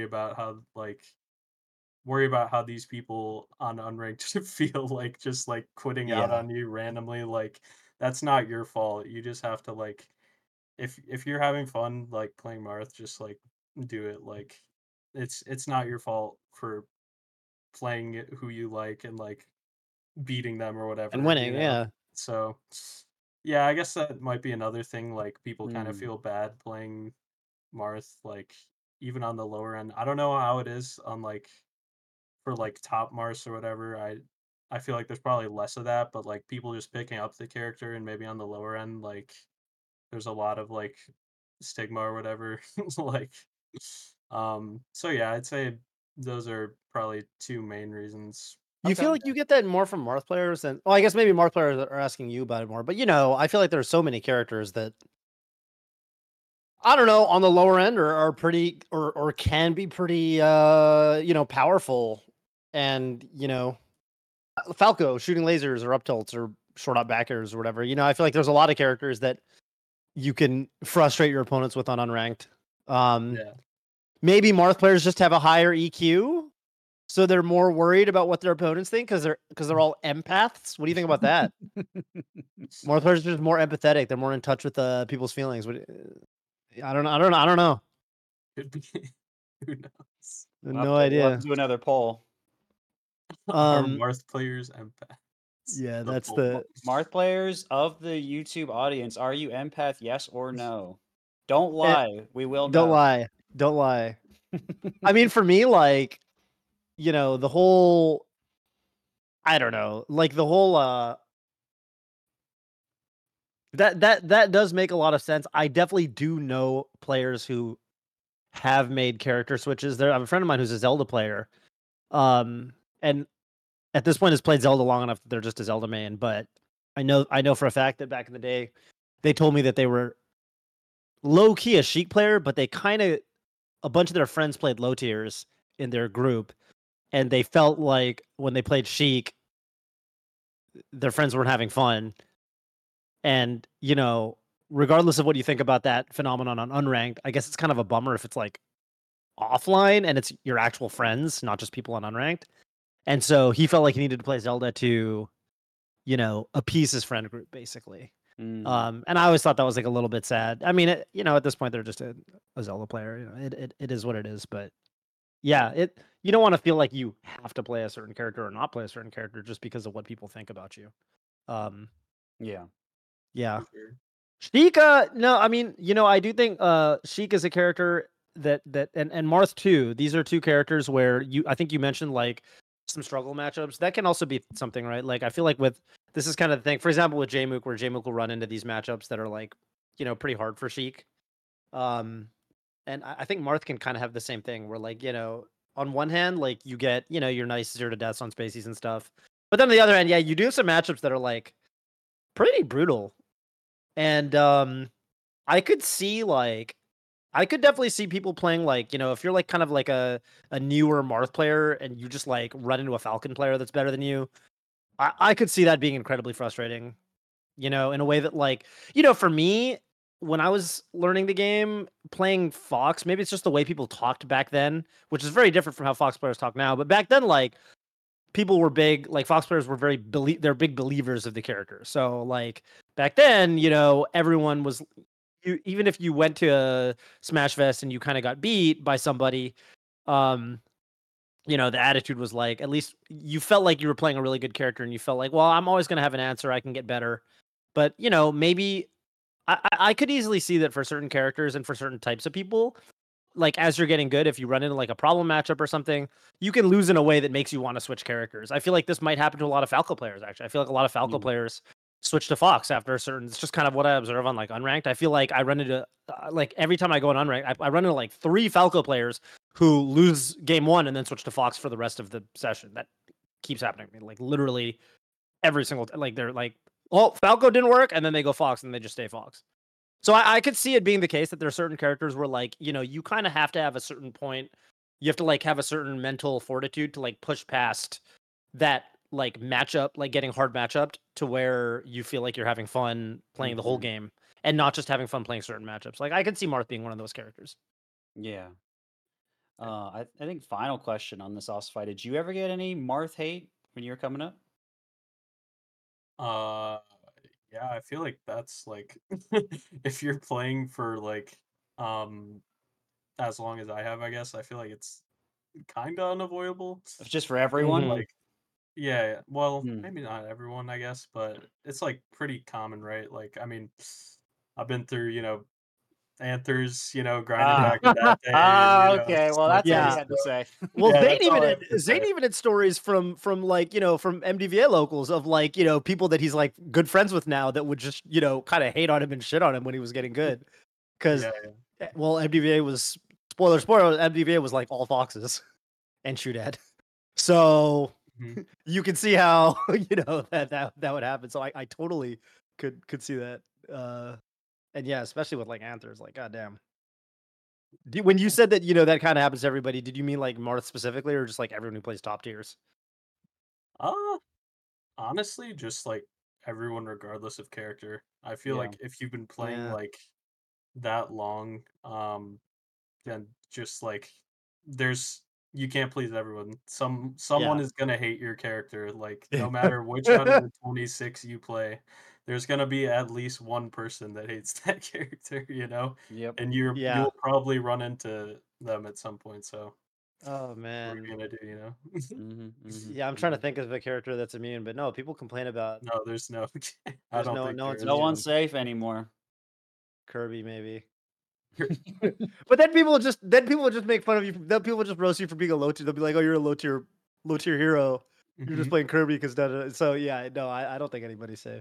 worry about how these people on unranked feel like just like quitting out Yeah. on you randomly. Like that's not your fault. You just have to like if you're having fun like playing Marth, just like do it. Like it's not your fault for playing who you like and like beating them or And whatever, winning, yeah. So yeah, I guess that might be another thing. Like people kind of Mm. feel bad playing Marth, like even on the lower end. I don't know how it is on like for like top Mars or whatever. I feel like there's probably less of that, but like people just picking up the character and maybe on the lower end, like there's a lot of like stigma or whatever. like so yeah, I'd say those are probably two main reasons. You Okay. feel like you get that more from Marth players than well, I guess maybe Marth players are asking you about it more, but I feel like there's so many characters that I don't know, on the lower end are pretty or can be pretty powerful. And Falco shooting lasers or up tilts or short up backers or whatever. I feel like there's a lot of characters that you can frustrate your opponents with on unranked. Yeah. Maybe Marth players just have a higher EQ, so they're more worried about what their opponents think because they're all empaths. What do you think about that? Marth players are just more empathetic. They're more in touch with people's feelings. I don't know. I don't know. Could be. Who knows? No We'll have idea. to do another poll. Are Marth players empaths? Yeah, The that's poll. the Marth players of the YouTube audience, are you empath? Yes or no? Don't lie. We will Don't know. lie. Don't lie. I mean, for me, like, the whole, I don't know, like the whole, that does make a lot of sense. I definitely do know players who have made character switches. I have a friend of mine who's a Zelda player, and at this point has played Zelda long enough that they're just a Zelda main. But I know for a fact that back in the day, they told me that they were low key a Sheik player, but a bunch of their friends played low tiers in their group, and they felt like when they played Sheik, their friends weren't having fun. And regardless of what you think about that phenomenon on unranked, I guess it's kind of a bummer if it's like offline and it's your actual friends, not just people on unranked. And so he felt like he needed to play Zelda to, appease his friend group, basically. Mm. And I always thought that was like a little bit sad. I mean, at this point they're just a Zelda player. It is what it is. But yeah, you don't want to feel like you have to play a certain character or not play a certain character just because of what people think about you. Yeah. Yeah. For sure. Sheik, no, I mean, I do think Sheik is a character that and Marth too. These are two characters where I think you mentioned like some struggle matchups. That can also be something, right? Like I feel like this is kind of the thing. For example, with Jmook, where Jmook will run into these matchups that are like, pretty hard for Sheik. And I think Marth can kind of have the same thing where like, on one hand, like you get, your nice 0 to deaths on Spacies and stuff. But then on the other hand, yeah, you do have some matchups that are like pretty brutal. And I could definitely see people playing like, if you're like kind of like a newer Marth player and you just like run into a Falcon player that's better than you. I could see that being incredibly frustrating, in a way that like, for me, when I was learning the game, playing Fox, maybe it's just the way people talked back then, which is very different from how Fox players talk now. But back then, like people were big, like Fox players were they're big believers of the character. So like back then, everyone was even if you went to a Smash Fest and you kind of got beat by somebody, um, the attitude was like, at least you felt like you were playing a really good character and you felt like, well, I'm always going to have an answer. I can get better. But, maybe I could easily see that for certain characters and for certain types of people, like as you're getting good, if you run into like a problem matchup or something, you can lose in a way that makes you want to switch characters. I feel like this might happen to a lot of Falco players, actually. I feel like a lot of Falco players switch to Fox after a certain, it's just kind of what I observe on like Unranked. I feel like I run into, like every time I go on Unranked, I run into like 3 Falco players who lose game 1 and then switch to Fox for the rest of the session. That keeps happening to me. Like literally every single, like they're like, oh, Falco didn't work, and then they go Fox and they just stay Fox. So I could see it being the case that there are certain characters where like, you kind of have to have a certain point. You have to like have a certain mental fortitude to like push past that like matchup, like getting hard matchup to where you feel like you're having fun playing the whole game and not just having fun playing certain matchups. Like I could see Marth being one of those characters. Yeah. I think final question on this Ossify. Did you ever get any Marth hate when you were coming up? Yeah, I feel like that's like if you're playing for like as long as I have, I guess, I feel like it's kind of unavoidable. It's just for everyone. Like, yeah, well, Hmm. maybe not everyone, I guess, but it's like pretty common, right? Like, I mean, I've been through, Anthers, grinding back in that day. And, okay. Well, that's all you had to say. Well, Yeah, Zane even had stories from like from MDVA locals of like people that he's like good friends with now that would just kind of hate on him and shit on him when he was getting good, because well, MDVA was spoiler MDVA was like all Foxes and shoot at, so you can see how that would happen. So I totally could see that, and yeah, especially with like Anthers, like goddamn. When you said that that kind of happens to everybody, did you mean like Marth specifically, or just like everyone who plays top tiers? Honestly, just like everyone, regardless of character. I feel Yeah. like if you've been playing Yeah. like that long, then just like you can't please everyone. Someone Yeah. is gonna hate your character. Like no matter which out of the 26 you play, there's gonna be at least one person that hates that character, Yep. and Yeah. you'll probably run into them at some point. So Oh what are man. you gonna do? Yeah, I'm trying to think of a character that's immune, but no, people complain about. No, there's no. I There's don't no think there one's is No immune. one's safe anymore. Kirby maybe. But then people will just make fun of you. Then people will just roast you for being a low tier. They'll be like, "Oh, you're a low tier hero. You're just playing Kirby because that." So yeah, no, I don't think anybody's safe.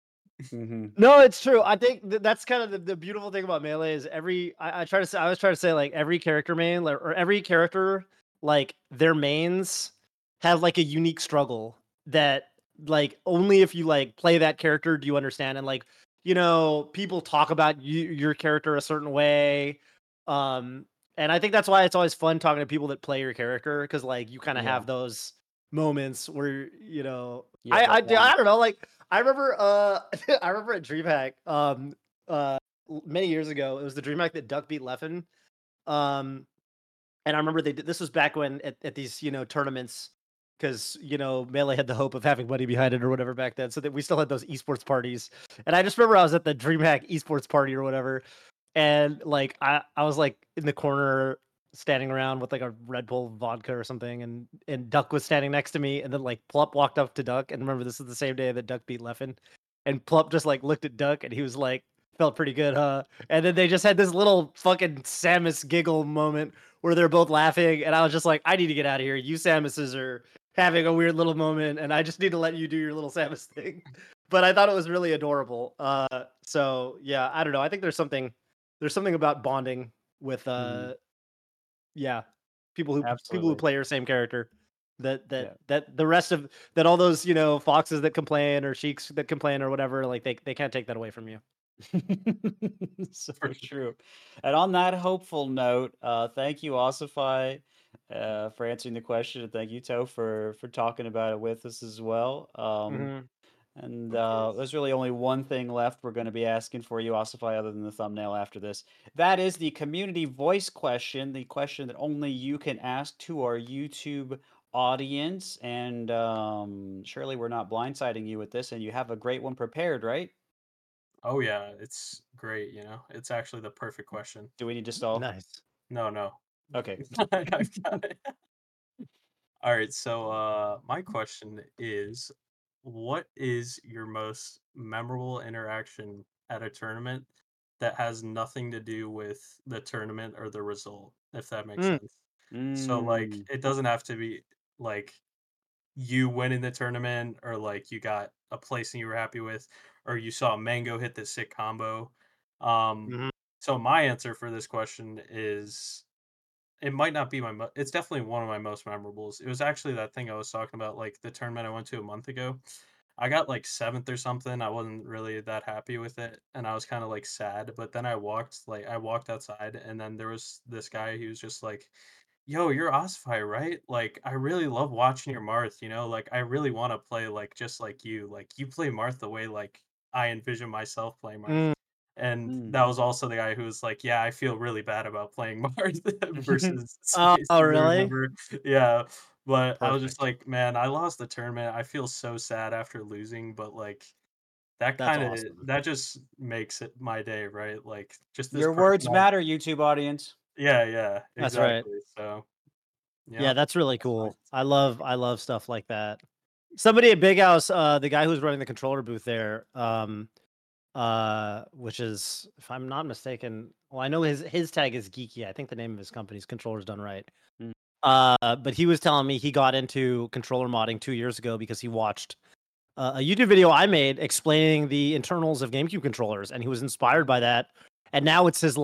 No, it's true. I think that's kind of the beautiful thing about Melee is I try to say, I always try to say like every character main or every character, like their mains have like a unique struggle that like only if you like play that character do you understand. And like people talk about your character a certain way, and I think that's why it's always fun talking to people that play your character, because like you kind of have those moments where I don't know, like I remember I remember at DreamHack many years ago, it was the DreamHack that Duck beat Leffen. And I remember this was back when at these tournaments, because Melee had the hope of having money behind it or whatever back then, so that we still had those esports parties. And I just remember I was at the DreamHack esports party or whatever, and like I was like in the corner standing around with like a Red Bull vodka or something, and Duck was standing next to me, and then like Plup walked up to Duck, and remember this is the same day that Duck beat Leffen, and Plup just like looked at Duck and he was like, felt pretty good, huh? And then they just had this little fucking Samus giggle moment where they're both laughing, and I was just like, I need to get out of here. You Samuses are having a weird little moment, and I just need to let you do your little Samus thing. But I thought it was really adorable. So yeah, I don't know. I think there's something about bonding with yeah, people who play your same character, that the rest of that, all those Foxes that complain or Sheiks that complain or whatever, like they can't take that away from you. So true. And on that hopeful note, thank you, Ossify, for answering the question, and thank you, Toe, for talking about it with us as well. And there's really only one thing left we're going to be asking for you, Ossify, other than the thumbnail after this. That is the community voice question, the question that only you can ask to our YouTube audience. And surely we're not blindsiding you with this, and you have a great one prepared, right? Oh yeah, it's great. It's actually the perfect question. Do we need to stall? Nice. No. Okay. I've got it. All right, so my question is, what is your most memorable interaction at a tournament that has nothing to do with the tournament or the result, if that makes Mm. sense? So like Mm. it doesn't have to be like you winning the tournament or like you got a placing you were happy with or you saw Mango hit the sick combo. Mhm. So my answer for this question is it might not be it's definitely one of my most memorables. It was actually that thing I was talking about, like the tournament I went to a month ago. I got like 7th or something. I wasn't really that happy with it, and I was kind of like sad. But then I walked outside, and then there was this guy who was just like, "Yo, you're Osify, right? Like, I really love watching your Marth. Like I really want to play like just like you. Like you play Marth the way like I envision myself playing Marth." Mm. And Mm. that was also the guy who was like, "Yeah, I feel really bad about playing Mars versus Oh, Space Caesar," really? remember? Yeah, but I was just Perfect. like, "Man, I lost the tournament. I feel so sad after losing," but like That's awesome. that just makes it my day, right? Like just this Your words person. matter, YouTube audience. Yeah, That's right. exactly. So Yeah, yeah, that's really that's my cool. I love stuff like that. Somebody at Big House, the guy who's running the controller booth there, which is, if I'm not mistaken, well, I know his tag is Geeky. I think the name of his company's Controllers Done Right. Mm. But he was telling me he got into controller modding 2 years ago because he watched a YouTube video I made explaining the internals of GameCube controllers, and he was inspired by that. And now it's his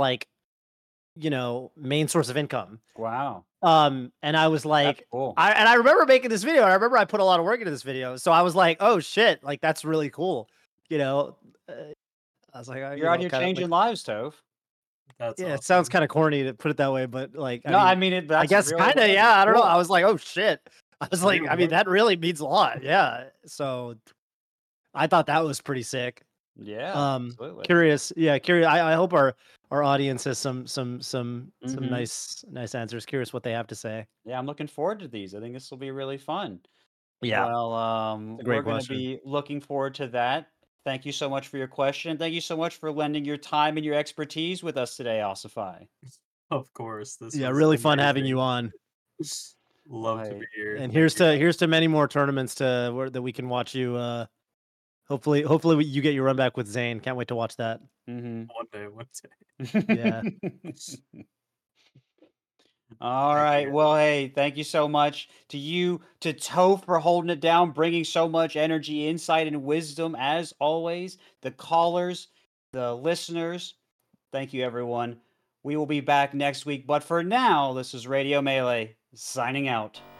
main source of income. Wow. And I was That's like, cool. I remember making this video, and I remember I put a lot of work into this video. So I was like, oh shit, like that's really cool. I was like, You're out here kind of changing like, lives, Tove. That's yeah, it sounds awesome. kind of corny to put it that way, but like, No, I mean I that's guess really kind of, what- yeah. I don't know. cool. I was like, oh shit. I was like, Real I mean, work. that really means a lot. Yeah. So I thought that was pretty sick. Yeah, absolutely. Curious. Yeah, curious. I hope our audience has some Mhm. nice answers. Curious what they have to say. Yeah, I'm looking forward to these. I think this will be really fun. Yeah. Well, It's a great we're going to question. be looking forward to that. Thank you so much for your question. Thank you so much for lending your time and your expertise with us today, Ossify. Of course, this Yeah, was really fun having you amazing. on. Love to Right. be here. And Thank you. here's to many more tournaments that we can watch you. Hopefully you get your run back with Zane. Can't wait to watch that. Mm-hmm. One day. Yeah. All Thank right. you. Well, hey, thank you so much to you, to Toph for holding it down, bringing so much energy, insight, and wisdom as always. The callers, the listeners. Thank you, everyone. We will be back next week. But for now, this is Radio Melee signing out.